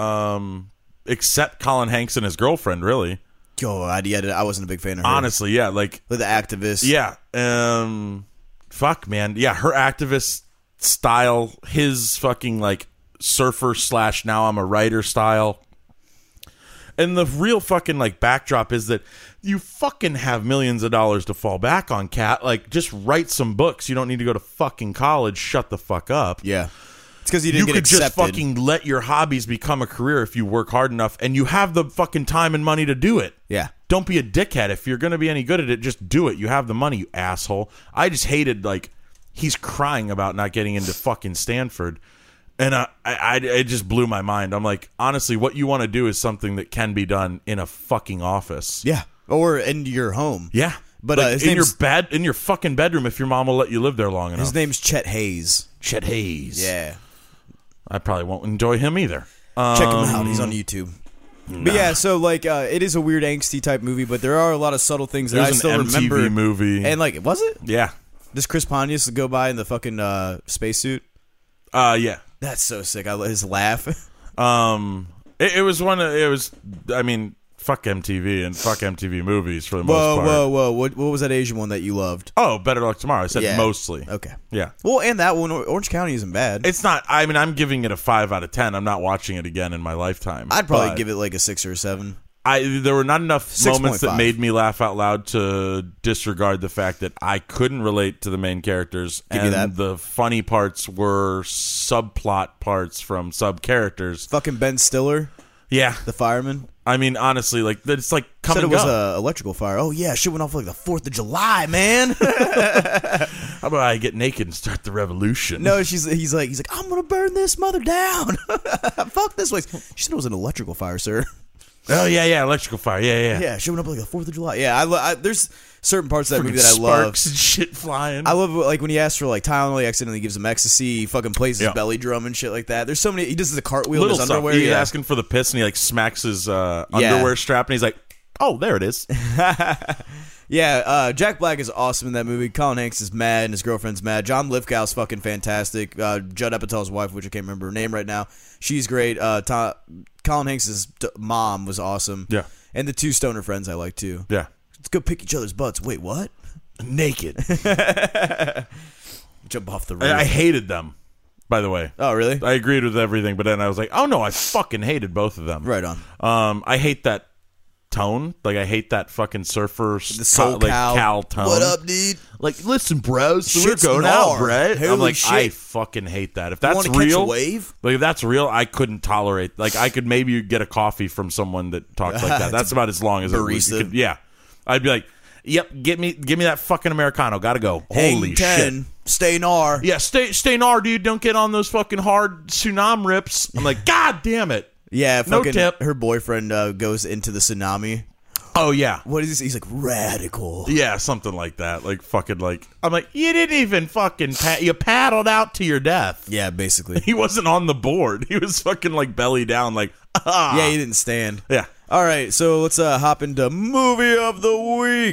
[SPEAKER 2] except Colin Hanks and his girlfriend, really.
[SPEAKER 1] Oh, I wasn't a big fan of her.
[SPEAKER 2] Honestly, yeah, like
[SPEAKER 1] the activist.
[SPEAKER 2] Yeah, fuck, man, yeah, her activist style, his fucking like surfer / now I'm a writer style. And the real fucking like backdrop is that you fucking have millions of dollars to fall back on, Kat. Like, just write some books. You don't need to go to fucking college. Shut the fuck up.
[SPEAKER 1] Yeah. It's because you didn't get accepted.
[SPEAKER 2] You could just fucking let your hobbies become a career if you work hard enough, and you have the fucking time and money to do it.
[SPEAKER 1] Yeah.
[SPEAKER 2] Don't be a dickhead. If you're going to be any good at it, just do it. You have the money, you asshole. I just hated, like, he's crying about not getting into fucking Stanford. And it just blew my mind. I'm like, honestly, what you want to do is something that can be done in a fucking office.
[SPEAKER 1] Yeah. Or in your home.
[SPEAKER 2] Yeah.
[SPEAKER 1] But
[SPEAKER 2] like, in your fucking bedroom if your mom will let you live there long enough.
[SPEAKER 1] His name's Chet Hayes.
[SPEAKER 2] Chet Hayes.
[SPEAKER 1] Yeah.
[SPEAKER 2] I probably won't enjoy him either.
[SPEAKER 1] Check him out. He's on YouTube. Nah. But yeah, so like it is a weird angsty type movie, but there are a lot of subtle things that I still
[SPEAKER 2] There's an MTV
[SPEAKER 1] remember.
[SPEAKER 2] movie.
[SPEAKER 1] And like, was it?
[SPEAKER 2] Yeah.
[SPEAKER 1] Does Chris Pontius go by in the fucking spacesuit?
[SPEAKER 2] Yeah.
[SPEAKER 1] That's so sick. I love his laugh.
[SPEAKER 2] It was I mean, fuck MTV and fuck MTV movies for the most part.
[SPEAKER 1] Whoa. What was that Asian one that you loved?
[SPEAKER 2] Oh, Better Luck Tomorrow. I said mostly.
[SPEAKER 1] Okay.
[SPEAKER 2] Yeah.
[SPEAKER 1] Well, and that one, Orange County isn't bad.
[SPEAKER 2] It's not. I mean, I'm giving it a 5 out of 10. I'm not watching it again in my lifetime.
[SPEAKER 1] I'd probably give it like a 6 or a 7.
[SPEAKER 2] There were not enough moments that
[SPEAKER 1] 6.5.
[SPEAKER 2] made me laugh out loud to disregard the fact that I couldn't relate to the main characters.
[SPEAKER 1] Give me that.
[SPEAKER 2] The funny parts were subplot parts from sub-characters.
[SPEAKER 1] Fucking Ben Stiller,
[SPEAKER 2] Yeah.
[SPEAKER 1] the fireman.
[SPEAKER 2] I mean, honestly, like, it's like come
[SPEAKER 1] Said
[SPEAKER 2] and
[SPEAKER 1] it was
[SPEAKER 2] go.
[SPEAKER 1] an electrical fire. Oh, yeah, shit went off like the 4th of July, man.
[SPEAKER 2] How about I get naked and start the revolution?
[SPEAKER 1] No, he's like, I'm going to burn this mother down. Fuck this place. She said it was an electrical fire, sir.
[SPEAKER 2] Oh, yeah, electrical fire. Yeah.
[SPEAKER 1] Yeah, she went up like the 4th of July. Yeah, I there's certain parts of that movie that I
[SPEAKER 2] Sparks
[SPEAKER 1] love.
[SPEAKER 2] and shit flying.
[SPEAKER 1] I love like when he asks for like Tylenol, he accidentally gives him ecstasy. He fucking plays his
[SPEAKER 2] Yeah.
[SPEAKER 1] belly drum and shit like that. There's so many. He does the cartwheel
[SPEAKER 2] Little
[SPEAKER 1] in his
[SPEAKER 2] stuff.
[SPEAKER 1] underwear.
[SPEAKER 2] He's
[SPEAKER 1] Yeah.
[SPEAKER 2] asking for the piss, and he like smacks his underwear strap, and he's like, "Oh, there it is."
[SPEAKER 1] Yeah, Jack Black is awesome in that movie. Colin Hanks is mad, and his girlfriend's mad. John Lithgow's fucking fantastic. Judd Apatow's wife, which I can't remember her name right now, she's great. Colin Hanks' mom was awesome.
[SPEAKER 2] Yeah.
[SPEAKER 1] And the 2 stoner friends I like too.
[SPEAKER 2] Yeah.
[SPEAKER 1] Let's go pick each other's butts. Wait, what?
[SPEAKER 2] Naked.
[SPEAKER 1] Jump off the roof.
[SPEAKER 2] I hated them, by the way.
[SPEAKER 1] Oh, really?
[SPEAKER 2] I agreed with everything, but then I was like, oh, no, I fucking hated both of them.
[SPEAKER 1] Right on.
[SPEAKER 2] I hate that tone. Like, I hate that fucking surfer
[SPEAKER 1] The soul
[SPEAKER 2] Cal tone.
[SPEAKER 1] What up, dude?
[SPEAKER 2] Like, listen, bro, so
[SPEAKER 1] Shit's
[SPEAKER 2] we're going
[SPEAKER 1] hard.
[SPEAKER 2] out, right?
[SPEAKER 1] Holy
[SPEAKER 2] I'm like,
[SPEAKER 1] shit.
[SPEAKER 2] I fucking hate that. If that's
[SPEAKER 1] wanna catch
[SPEAKER 2] real,
[SPEAKER 1] a wave?
[SPEAKER 2] like, if that's real, I couldn't tolerate. Like, I could maybe get a coffee from someone that talks like that. That's about as long as
[SPEAKER 1] barista.
[SPEAKER 2] it would. Yeah, I'd be like, yep, give me that fucking Americano. Gotta go. Holy
[SPEAKER 1] Hang 10,
[SPEAKER 2] shit.
[SPEAKER 1] stay nar.
[SPEAKER 2] Yeah, stay nar, dude. Don't get on those fucking hard tsunami rips. I'm like, God damn it.
[SPEAKER 1] Yeah,
[SPEAKER 2] No
[SPEAKER 1] fucking
[SPEAKER 2] tip.
[SPEAKER 1] her boyfriend goes into the tsunami.
[SPEAKER 2] Oh yeah.
[SPEAKER 1] What is this? He's like, radical.
[SPEAKER 2] Yeah, something like that. Like fucking like I'm like, you didn't even fucking you paddled out to your death.
[SPEAKER 1] Yeah, basically.
[SPEAKER 2] He wasn't on the board. He was fucking like belly down, like
[SPEAKER 1] Yeah, he didn't stand.
[SPEAKER 2] Yeah.
[SPEAKER 1] All right, so let's hop into movie of the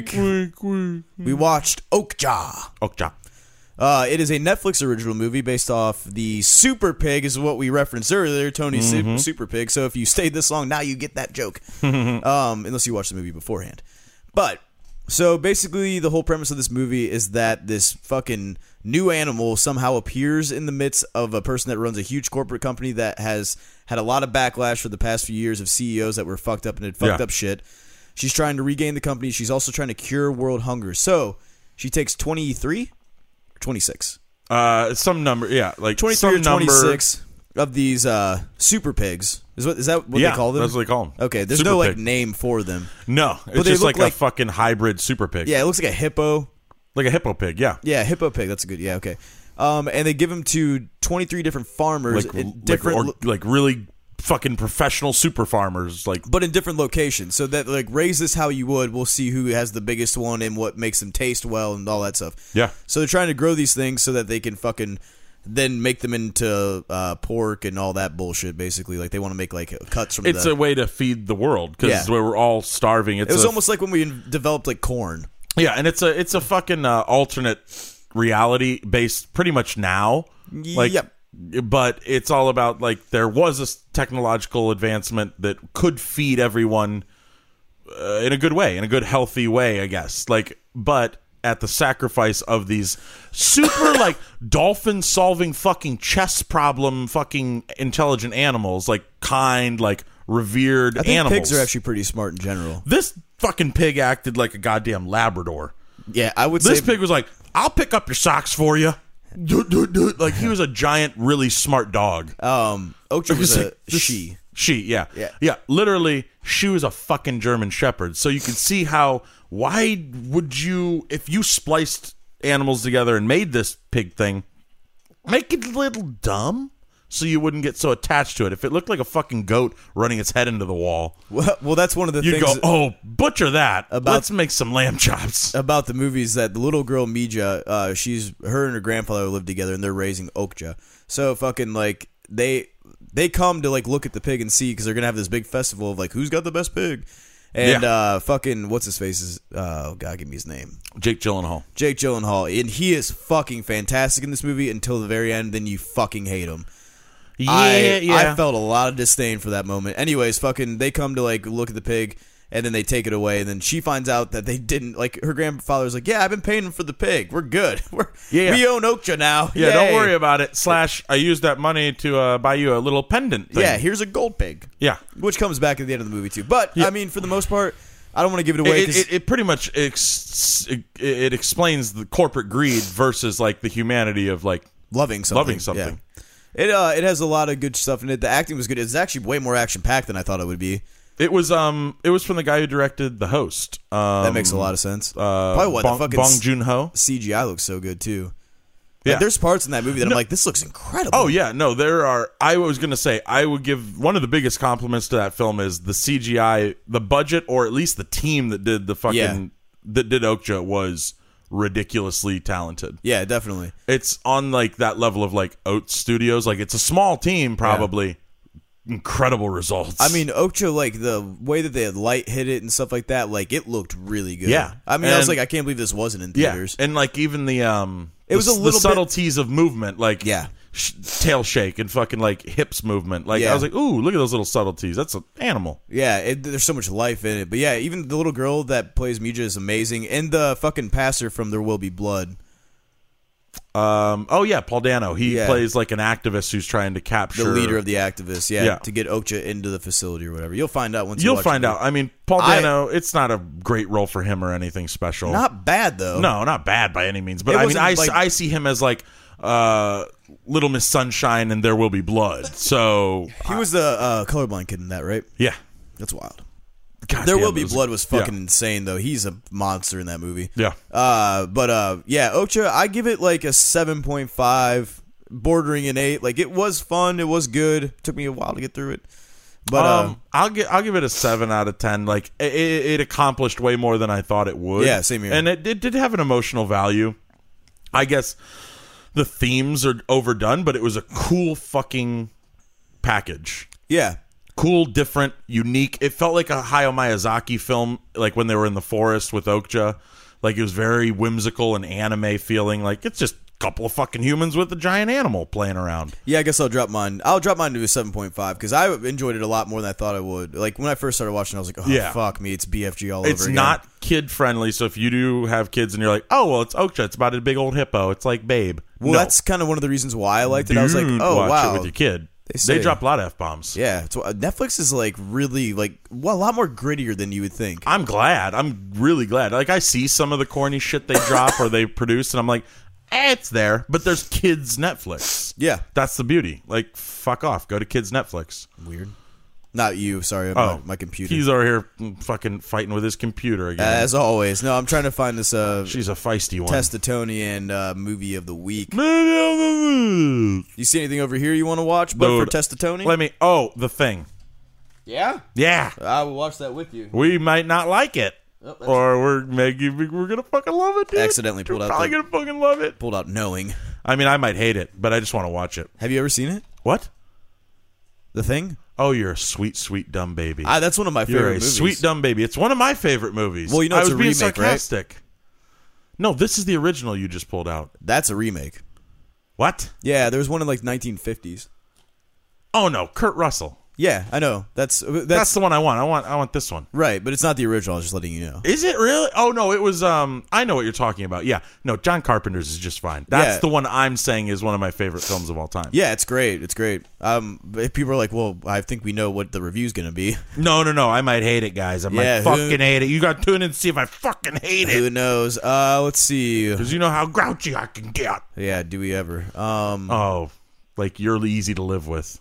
[SPEAKER 1] week. We watched Okja.
[SPEAKER 2] Okja.
[SPEAKER 1] It is a Netflix original movie based off the Super Pig, is what we referenced earlier, Tony's Super Pig. So if you stayed this long, now you get that joke. Unless you watched the movie beforehand. But, so basically the whole premise of this movie is that this fucking new animal somehow appears in the midst of a person that runs a huge corporate company that has had a lot of backlash for the past few years of CEOs that were fucked up and had fucked up shit. She's trying to regain the company. She's also trying to cure world hunger. So, she takes 23? 26.
[SPEAKER 2] Some number, yeah, like
[SPEAKER 1] 23 or
[SPEAKER 2] some
[SPEAKER 1] 26 of these super pigs. Is that what they call them?
[SPEAKER 2] That's what they call them.
[SPEAKER 1] Okay, there's
[SPEAKER 2] Super
[SPEAKER 1] no like
[SPEAKER 2] pig.
[SPEAKER 1] name for them.
[SPEAKER 2] No, it's
[SPEAKER 1] they
[SPEAKER 2] just
[SPEAKER 1] look
[SPEAKER 2] like a fucking hybrid super pig.
[SPEAKER 1] Yeah, it looks like a hippo.
[SPEAKER 2] Like a hippo pig, yeah.
[SPEAKER 1] Yeah, hippo pig. That's a good. Yeah, okay. And they give them to 23 different farmers in different
[SPEAKER 2] like really fucking professional super farmers, like,
[SPEAKER 1] but in different locations, so that like raise this how you would. We'll see who has the biggest one and what makes them taste well and all that stuff.
[SPEAKER 2] Yeah.
[SPEAKER 1] So they're trying to grow these things so that they can fucking then make them into pork and all that bullshit. Basically, like they want to make like cuts from.
[SPEAKER 2] It's a way to feed the world because we're all starving.
[SPEAKER 1] It was almost like when we developed like corn.
[SPEAKER 2] Yeah, and it's a fucking alternate reality based pretty much now. Like,
[SPEAKER 1] yep.
[SPEAKER 2] but it's all about like there was a technological advancement that could feed everyone in a good way, in a good healthy way, I guess. Like, but at the sacrifice of these super like dolphin solving fucking chess problem fucking intelligent animals, like kind, like revered
[SPEAKER 1] I think
[SPEAKER 2] animals.
[SPEAKER 1] pigs are actually pretty smart in general.
[SPEAKER 2] This fucking pig acted like a goddamn Labrador.
[SPEAKER 1] Yeah, I would
[SPEAKER 2] This
[SPEAKER 1] say
[SPEAKER 2] pig was like, I'll pick up your socks for you. Like he was a giant, really smart dog.
[SPEAKER 1] Oakja was a she.
[SPEAKER 2] She, yeah.
[SPEAKER 1] Yeah.
[SPEAKER 2] Literally, she was a fucking German Shepherd. So you can see how, why would you, if you spliced animals together and made this pig thing, make it a little dumb so you wouldn't get so attached to it. If it looked like a fucking goat running its head into the wall,
[SPEAKER 1] Well, that's one of the
[SPEAKER 2] you'd
[SPEAKER 1] things
[SPEAKER 2] go, oh, butcher that.
[SPEAKER 1] About-
[SPEAKER 2] Let's make some lamb chops.
[SPEAKER 1] about the movies that the little girl Mija, her and her grandfather live together and they're raising Oakja. So fucking like they come to like look at the pig and see because they're gonna have this big festival of like who's got the best pig. And fucking what's his face is oh god, give me his name.
[SPEAKER 2] Jake Gyllenhaal.
[SPEAKER 1] Jake Gyllenhaal, and he is fucking fantastic in this movie until the very end. Then you fucking hate him. I felt a lot of disdain for that moment. Anyways, fucking they come to like look at the pig and then they take it away and then she finds out that they didn't like her grandfather's like, yeah, I've been paying him for the pig. We're good. We own Oakja now.
[SPEAKER 2] Yeah,
[SPEAKER 1] Yay.
[SPEAKER 2] don't worry about it. / I used that money to buy you a little pendant thing.
[SPEAKER 1] Yeah, here's a gold pig.
[SPEAKER 2] Yeah.
[SPEAKER 1] Which comes back at the end of the movie too. But I mean, for the most part, I don't want to give it away.
[SPEAKER 2] It pretty much it explains the corporate greed versus like the humanity of like
[SPEAKER 1] loving something.
[SPEAKER 2] Yeah.
[SPEAKER 1] It has a lot of good stuff in it. The acting was good. It's actually way more action packed than I thought it would be.
[SPEAKER 2] It was from the guy who directed The Host.
[SPEAKER 1] That makes a lot of sense. Probably what the fucking
[SPEAKER 2] Bong Joon-ho.
[SPEAKER 1] CGI looks so good too.
[SPEAKER 2] Yeah.
[SPEAKER 1] Like, there's parts in that movie that I'm like, this looks incredible.
[SPEAKER 2] Oh yeah, no, there are. I was gonna say I would give one of the biggest compliments to that film is the CGI, the budget, or at least the team that did the fucking that did Oakja was ridiculously talented.
[SPEAKER 1] Yeah, definitely.
[SPEAKER 2] It's on like that level of like Oat Studios. Like it's a small team, probably. Yeah. Incredible results.
[SPEAKER 1] I mean, Oakja, like the way that they had light hit it and stuff like that, like it looked really good.
[SPEAKER 2] Yeah,
[SPEAKER 1] I mean, I was like, I can't believe this wasn't in theaters.
[SPEAKER 2] Yeah, and like even the
[SPEAKER 1] it was a little
[SPEAKER 2] the subtleties of movement, like
[SPEAKER 1] yeah.
[SPEAKER 2] Tail shake and fucking like hips movement. Like I was like, ooh, look at those little subtleties. That's an animal.
[SPEAKER 1] Yeah, there's so much life in it. But yeah, even the little girl that plays Mija is amazing, and the fucking pastor from There Will Be Blood.
[SPEAKER 2] Oh yeah, Paul Dano. He plays like an activist who's trying to capture
[SPEAKER 1] the leader of the activists. Yeah, to get Oakja into the facility or whatever. You'll find out once
[SPEAKER 2] you'll find out. I mean, Paul Dano. It's not a great role for him or anything special.
[SPEAKER 1] Not bad though.
[SPEAKER 2] No, not bad by any means. But I mean, I see him as like Little Miss Sunshine and There Will Be Blood. So
[SPEAKER 1] he was the colorblind kid in that, right?
[SPEAKER 2] Yeah,
[SPEAKER 1] that's wild.
[SPEAKER 2] God
[SPEAKER 1] There Will Be Blood was fucking insane, though. He's a monster in that movie.
[SPEAKER 2] Yeah.
[SPEAKER 1] Yeah, Oakja, I give it like a 7.5, bordering an 8. Like, it was fun. It was good. It took me a while to get through it. But
[SPEAKER 2] I'll give it a 7 out of 10. Like, it accomplished way more than I thought it would.
[SPEAKER 1] Yeah, same here.
[SPEAKER 2] And it did have an emotional value. I guess the themes are overdone, but it was a cool fucking package.
[SPEAKER 1] Yeah.
[SPEAKER 2] Cool, different, unique. It felt like a Hayao Miyazaki film, like when they were in the forest with Oakja. Like it was very whimsical and anime feeling. Like it's just a couple of fucking humans with a giant animal playing around.
[SPEAKER 1] Yeah, I guess I'll drop mine. I'll drop mine to a 7.5 because I enjoyed it a lot more than I thought I would. Like when I first started watching, I was like, oh, fuck me, it's BFG all over again.
[SPEAKER 2] It's not kid friendly, so if you do have kids and you're like, oh, well, it's Oakja, it's about a big old hippo. It's like Babe.
[SPEAKER 1] Well, that's kind of one of the reasons why I liked it. I was like, oh,
[SPEAKER 2] watch
[SPEAKER 1] wow.
[SPEAKER 2] it with your kid. They drop a lot of F-bombs.
[SPEAKER 1] Yeah. Netflix is like really like a lot more grittier than you would think.
[SPEAKER 2] I'm glad. I'm really glad. Like I see some of the corny shit they drop or they produce and I'm like, it's there. But there's kids Netflix.
[SPEAKER 1] Yeah.
[SPEAKER 2] That's the beauty. Like, fuck off. Go to kids Netflix.
[SPEAKER 1] Weird. Not you. Sorry. My computer.
[SPEAKER 2] He's over here fucking fighting with his computer again.
[SPEAKER 1] As always. No, I'm trying to find this
[SPEAKER 2] she's a feisty one.
[SPEAKER 1] Testatonian movie of the week. You see anything over here you want to watch? But for Testatoni?
[SPEAKER 2] The Thing.
[SPEAKER 1] Yeah?
[SPEAKER 2] Yeah.
[SPEAKER 1] I will watch that with you.
[SPEAKER 2] We might not like it. Or we're gonna fucking love it, dude.
[SPEAKER 1] Accidentally pulled out.
[SPEAKER 2] Probably gonna fucking love it.
[SPEAKER 1] Pulled out knowing.
[SPEAKER 2] I mean, I might hate it, but I just want to watch it.
[SPEAKER 1] Have you ever seen it?
[SPEAKER 2] What?
[SPEAKER 1] The Thing?
[SPEAKER 2] Oh, you're a sweet, sweet dumb baby.
[SPEAKER 1] That's one of my favorite movies.
[SPEAKER 2] Sweet dumb baby. It's one of my favorite movies.
[SPEAKER 1] Well, you know, it's
[SPEAKER 2] I was
[SPEAKER 1] a
[SPEAKER 2] being
[SPEAKER 1] remake,
[SPEAKER 2] sarcastic. Right? No, this is the original you just pulled out.
[SPEAKER 1] That's a remake.
[SPEAKER 2] What?
[SPEAKER 1] Yeah, there was one in like 1950s.
[SPEAKER 2] Oh no, Kurt Russell.
[SPEAKER 1] Yeah, I know. That's
[SPEAKER 2] the one I want. I want this one.
[SPEAKER 1] right, but it's not the original. I was just letting you know.
[SPEAKER 2] Is it really? Oh no, it was. I know what you're talking about. Yeah, no, John Carpenter's is just fine. That's the one I'm saying is one of my favorite films of all time.
[SPEAKER 1] Yeah, it's great. It's great. If people are like, well, I think we know what the review's gonna be.
[SPEAKER 2] No, I might hate it, guys. I might fucking hate it. You got to tune in and see if I fucking hate it.
[SPEAKER 1] Who knows? Let's see.
[SPEAKER 2] Because you know how grouchy I can get.
[SPEAKER 1] Yeah, do we ever?
[SPEAKER 2] Like you're easy to live with.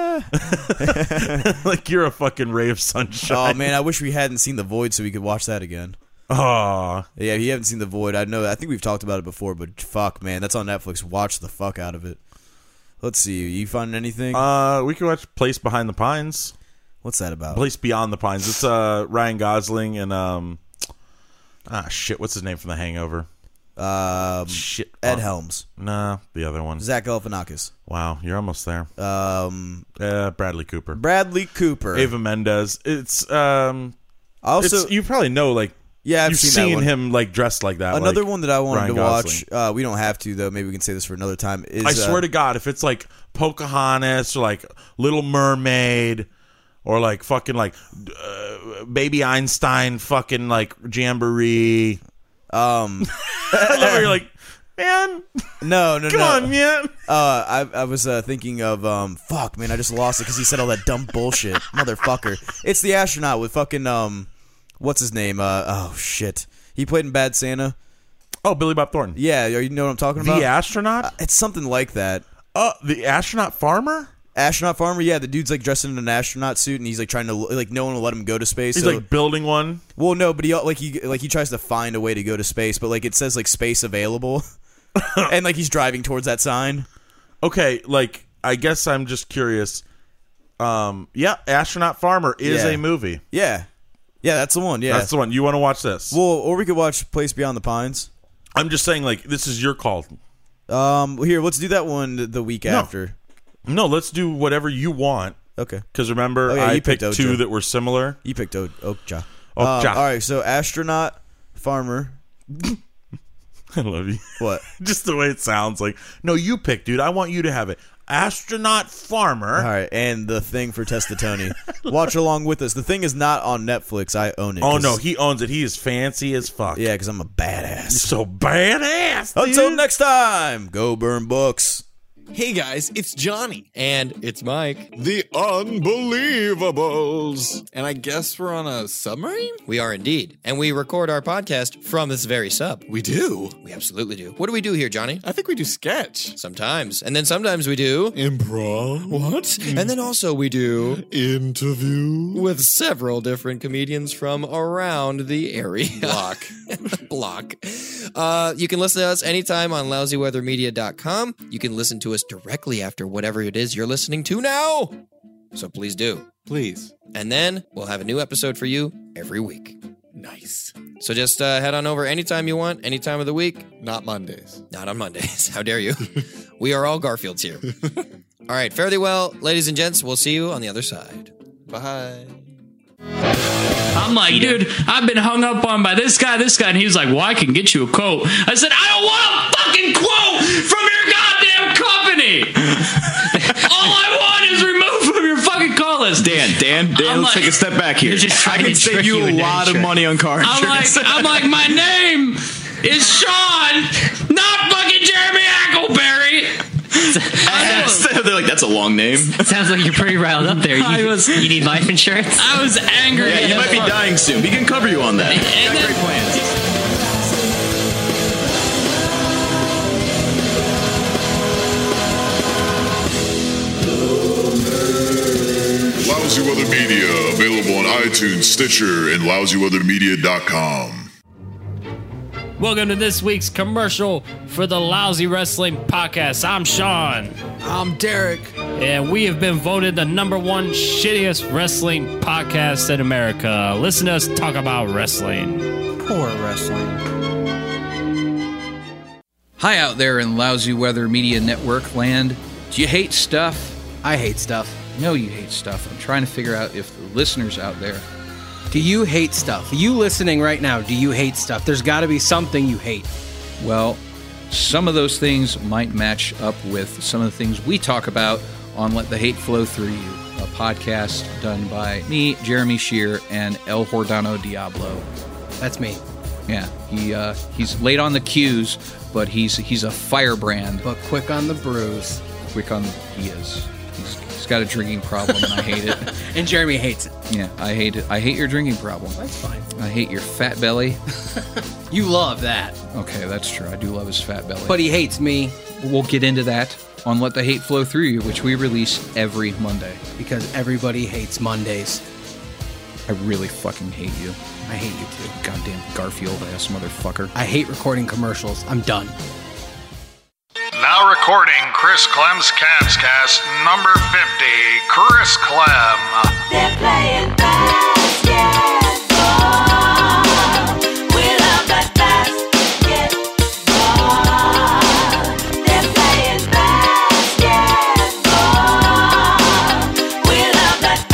[SPEAKER 2] Like you're a fucking ray of sunshine.
[SPEAKER 1] Oh man, I wish we hadn't seen The Void so we could watch that again.
[SPEAKER 2] Oh
[SPEAKER 1] yeah, if you haven't seen The Void, I think we've talked about it before, but fuck, man, that's on Netflix. Watch the fuck out of it. Let's see, you find anything?
[SPEAKER 2] We can watch Place Behind the Pines.
[SPEAKER 1] What's that about?
[SPEAKER 2] Place Beyond the Pines. It's Ryan Gosling and what's his name from The Hangover? Ed Helms. Nah, the other one.
[SPEAKER 1] Zach Galifianakis.
[SPEAKER 2] Wow, you're almost there. Bradley Cooper. Eva Mendes. It's
[SPEAKER 1] also
[SPEAKER 2] you probably know, like,
[SPEAKER 1] yeah, I've
[SPEAKER 2] you've
[SPEAKER 1] seen that one.
[SPEAKER 2] him like dressed like that.
[SPEAKER 1] Another
[SPEAKER 2] like
[SPEAKER 1] one that I wanted
[SPEAKER 2] Ryan
[SPEAKER 1] to
[SPEAKER 2] Gosling.
[SPEAKER 1] watch. We don't have to though. Maybe we can say this for another time. Is
[SPEAKER 2] I swear to God, if it's like Pocahontas or like Little Mermaid or like fucking like Baby Einstein, fucking like Jamboree. I love how you're like, man.
[SPEAKER 1] No.
[SPEAKER 2] Come on, man.
[SPEAKER 1] I was thinking of fuck, man. I just lost it because he said all that dumb bullshit, motherfucker. It's the astronaut with fucking what's his name? Oh shit, he played in Bad Santa.
[SPEAKER 2] Oh, Billy Bob Thornton.
[SPEAKER 1] Yeah, you know what I'm talking about?
[SPEAKER 2] The astronaut.
[SPEAKER 1] It's something like that.
[SPEAKER 2] The astronaut farmer.
[SPEAKER 1] Astronaut farmer, yeah, the dude's like dressed in an astronaut suit, and he's like trying to like no one will let him go to space.
[SPEAKER 2] He's like building one.
[SPEAKER 1] Well, no, but he tries to find a way to go to space, but like it says like space available, and like he's driving towards that sign.
[SPEAKER 2] Okay, like I guess I'm just curious. Yeah, Astronaut Farmer is a movie.
[SPEAKER 1] Yeah, that's the one. Yeah,
[SPEAKER 2] that's the one. You want to watch this?
[SPEAKER 1] Well, or we could watch Place Beyond the Pines.
[SPEAKER 2] I'm just saying, like, this is your call.
[SPEAKER 1] Here, let's do that one the week after.
[SPEAKER 2] No, let's do whatever you want.
[SPEAKER 1] Okay.
[SPEAKER 2] Because remember, I picked two that were similar.
[SPEAKER 1] You picked Okja.
[SPEAKER 2] All
[SPEAKER 1] right, so Astronaut Farmer.
[SPEAKER 2] I love you.
[SPEAKER 1] What?
[SPEAKER 2] Just the way it sounds. Like, no, you pick, dude. I want you to have it. Astronaut Farmer.
[SPEAKER 1] All right, and The Thing for Testa Tony. Watch along with us. The Thing is not on Netflix. I own it.
[SPEAKER 2] Oh, no, he owns it. He is fancy as fuck.
[SPEAKER 1] Yeah, because I'm a badass.
[SPEAKER 2] You're so badass, dude.
[SPEAKER 1] Until next time, go burn books.
[SPEAKER 3] Hey guys, it's Johnny.
[SPEAKER 4] And it's Mike.
[SPEAKER 3] The Unbelievables. And I guess we're on a submarine?
[SPEAKER 4] We are indeed. And we record our podcast from this very sub.
[SPEAKER 3] We do?
[SPEAKER 4] We absolutely do. What do we do here, Johnny?
[SPEAKER 3] I think we do sketch.
[SPEAKER 4] Sometimes. And then sometimes we do...
[SPEAKER 3] Improv.
[SPEAKER 4] What? And then also we do...
[SPEAKER 3] Interview.
[SPEAKER 4] With several different comedians from around the area. Block. You can listen to us anytime on lousyweathermedia.com. You can listen to us directly after whatever it is you're listening to now. So please do.
[SPEAKER 3] Please.
[SPEAKER 4] And then we'll have a new episode for you every week.
[SPEAKER 3] Nice.
[SPEAKER 4] So just head on over anytime you want, any time of the week.
[SPEAKER 3] Not Mondays.
[SPEAKER 4] Not on Mondays. How dare you? We are all Garfields here. All right, fare thee well, ladies and gents. We'll see you on the other side.
[SPEAKER 3] Bye.
[SPEAKER 5] I'm like, dude, I've been hung up on by this guy, and he's like, well, I can get you a quote. I said, I don't want a fucking quote from your goddamn company. All I want is removed from your fucking call list.
[SPEAKER 6] Dan, let's take a step back here. I can save you a lot of money on car insurance.
[SPEAKER 5] I'm like, my name is Sean, not fucking Jeremy Ackleberry.
[SPEAKER 6] They're like, that's a long name.
[SPEAKER 7] Sounds like you're pretty riled up there. You need life insurance?
[SPEAKER 5] I was angry.
[SPEAKER 6] Yeah, you might be dying soon. We can cover you on that.
[SPEAKER 5] And
[SPEAKER 6] got great plans.
[SPEAKER 8] Lousy Weather Media, available on iTunes, Stitcher, and lousyweathermedia.com.
[SPEAKER 5] welcome to this week's commercial for the Lousy Wrestling Podcast. I'm Sean.
[SPEAKER 3] I'm Derek.
[SPEAKER 5] And we have been voted the #1 shittiest wrestling podcast in America. Listen to us talk about wrestling.
[SPEAKER 9] Poor wrestling.
[SPEAKER 10] Hi out there in Lousy Weather Media Network land. Do you hate stuff?
[SPEAKER 9] I hate stuff.
[SPEAKER 10] No, you hate stuff. I'm trying to figure out if the listeners out there...
[SPEAKER 9] Do you hate stuff? You listening right now, do you hate stuff? There's got to be something you hate.
[SPEAKER 10] Well, some of those things might match up with some of the things we talk about on Let the Hate Flow Through You, a podcast done by me, Jeremy Shear, and El Hordano Diablo.
[SPEAKER 9] That's me.
[SPEAKER 10] Yeah, he's late on the cues, but he's a firebrand.
[SPEAKER 9] But quick on the brews.
[SPEAKER 10] He is. He's got a drinking problem, and I hate it.
[SPEAKER 9] And Jeremy hates it.
[SPEAKER 10] Yeah, I hate it. I hate your drinking problem.
[SPEAKER 9] That's fine.
[SPEAKER 10] I hate your fat belly.
[SPEAKER 9] You love that.
[SPEAKER 10] Okay, that's true. I do love his fat belly.
[SPEAKER 9] But he hates me.
[SPEAKER 10] We'll get into that on Let the Hate Flow Through You, which we release every Monday.
[SPEAKER 9] Because everybody hates Mondays.
[SPEAKER 10] I really fucking hate you.
[SPEAKER 9] I hate you too.
[SPEAKER 10] Goddamn Garfield-ass motherfucker.
[SPEAKER 9] I hate recording commercials. I'm done.
[SPEAKER 11] Now recording Chris Clem's Cavs Cast number 50. Chris Clem.
[SPEAKER 12] They're playing basketball. We love that basketball. They're playing basketball. We love that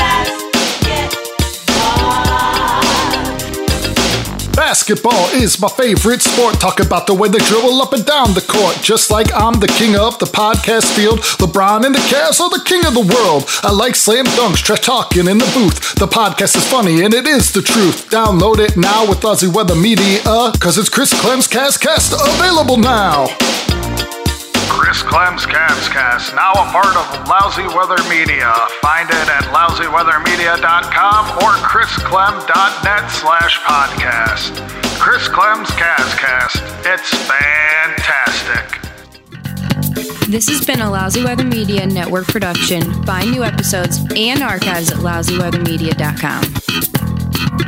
[SPEAKER 12] basketball.
[SPEAKER 13] Basketball is my favorite sport. Talk about the way they dribble up and down the court. Just like I'm the king of the podcast field. LeBron and the Cavs are the king of the world. I like slam dunks, trash talking in the booth. The podcast is funny and it is the truth. Download it now with Lousy Weather Media, cause it's Chris Clem's Cast available now.
[SPEAKER 11] Chris Clem's Cavs Cast, now a part of Lousy Weather Media. Find it at lousyweathermedia.com or chrisclem.net/podcast. Chris Clem's Cavs Cast. It's fantastic.
[SPEAKER 14] This has been a Lousy Weather Media Network production. Find new episodes and archives at lousyweathermedia.com.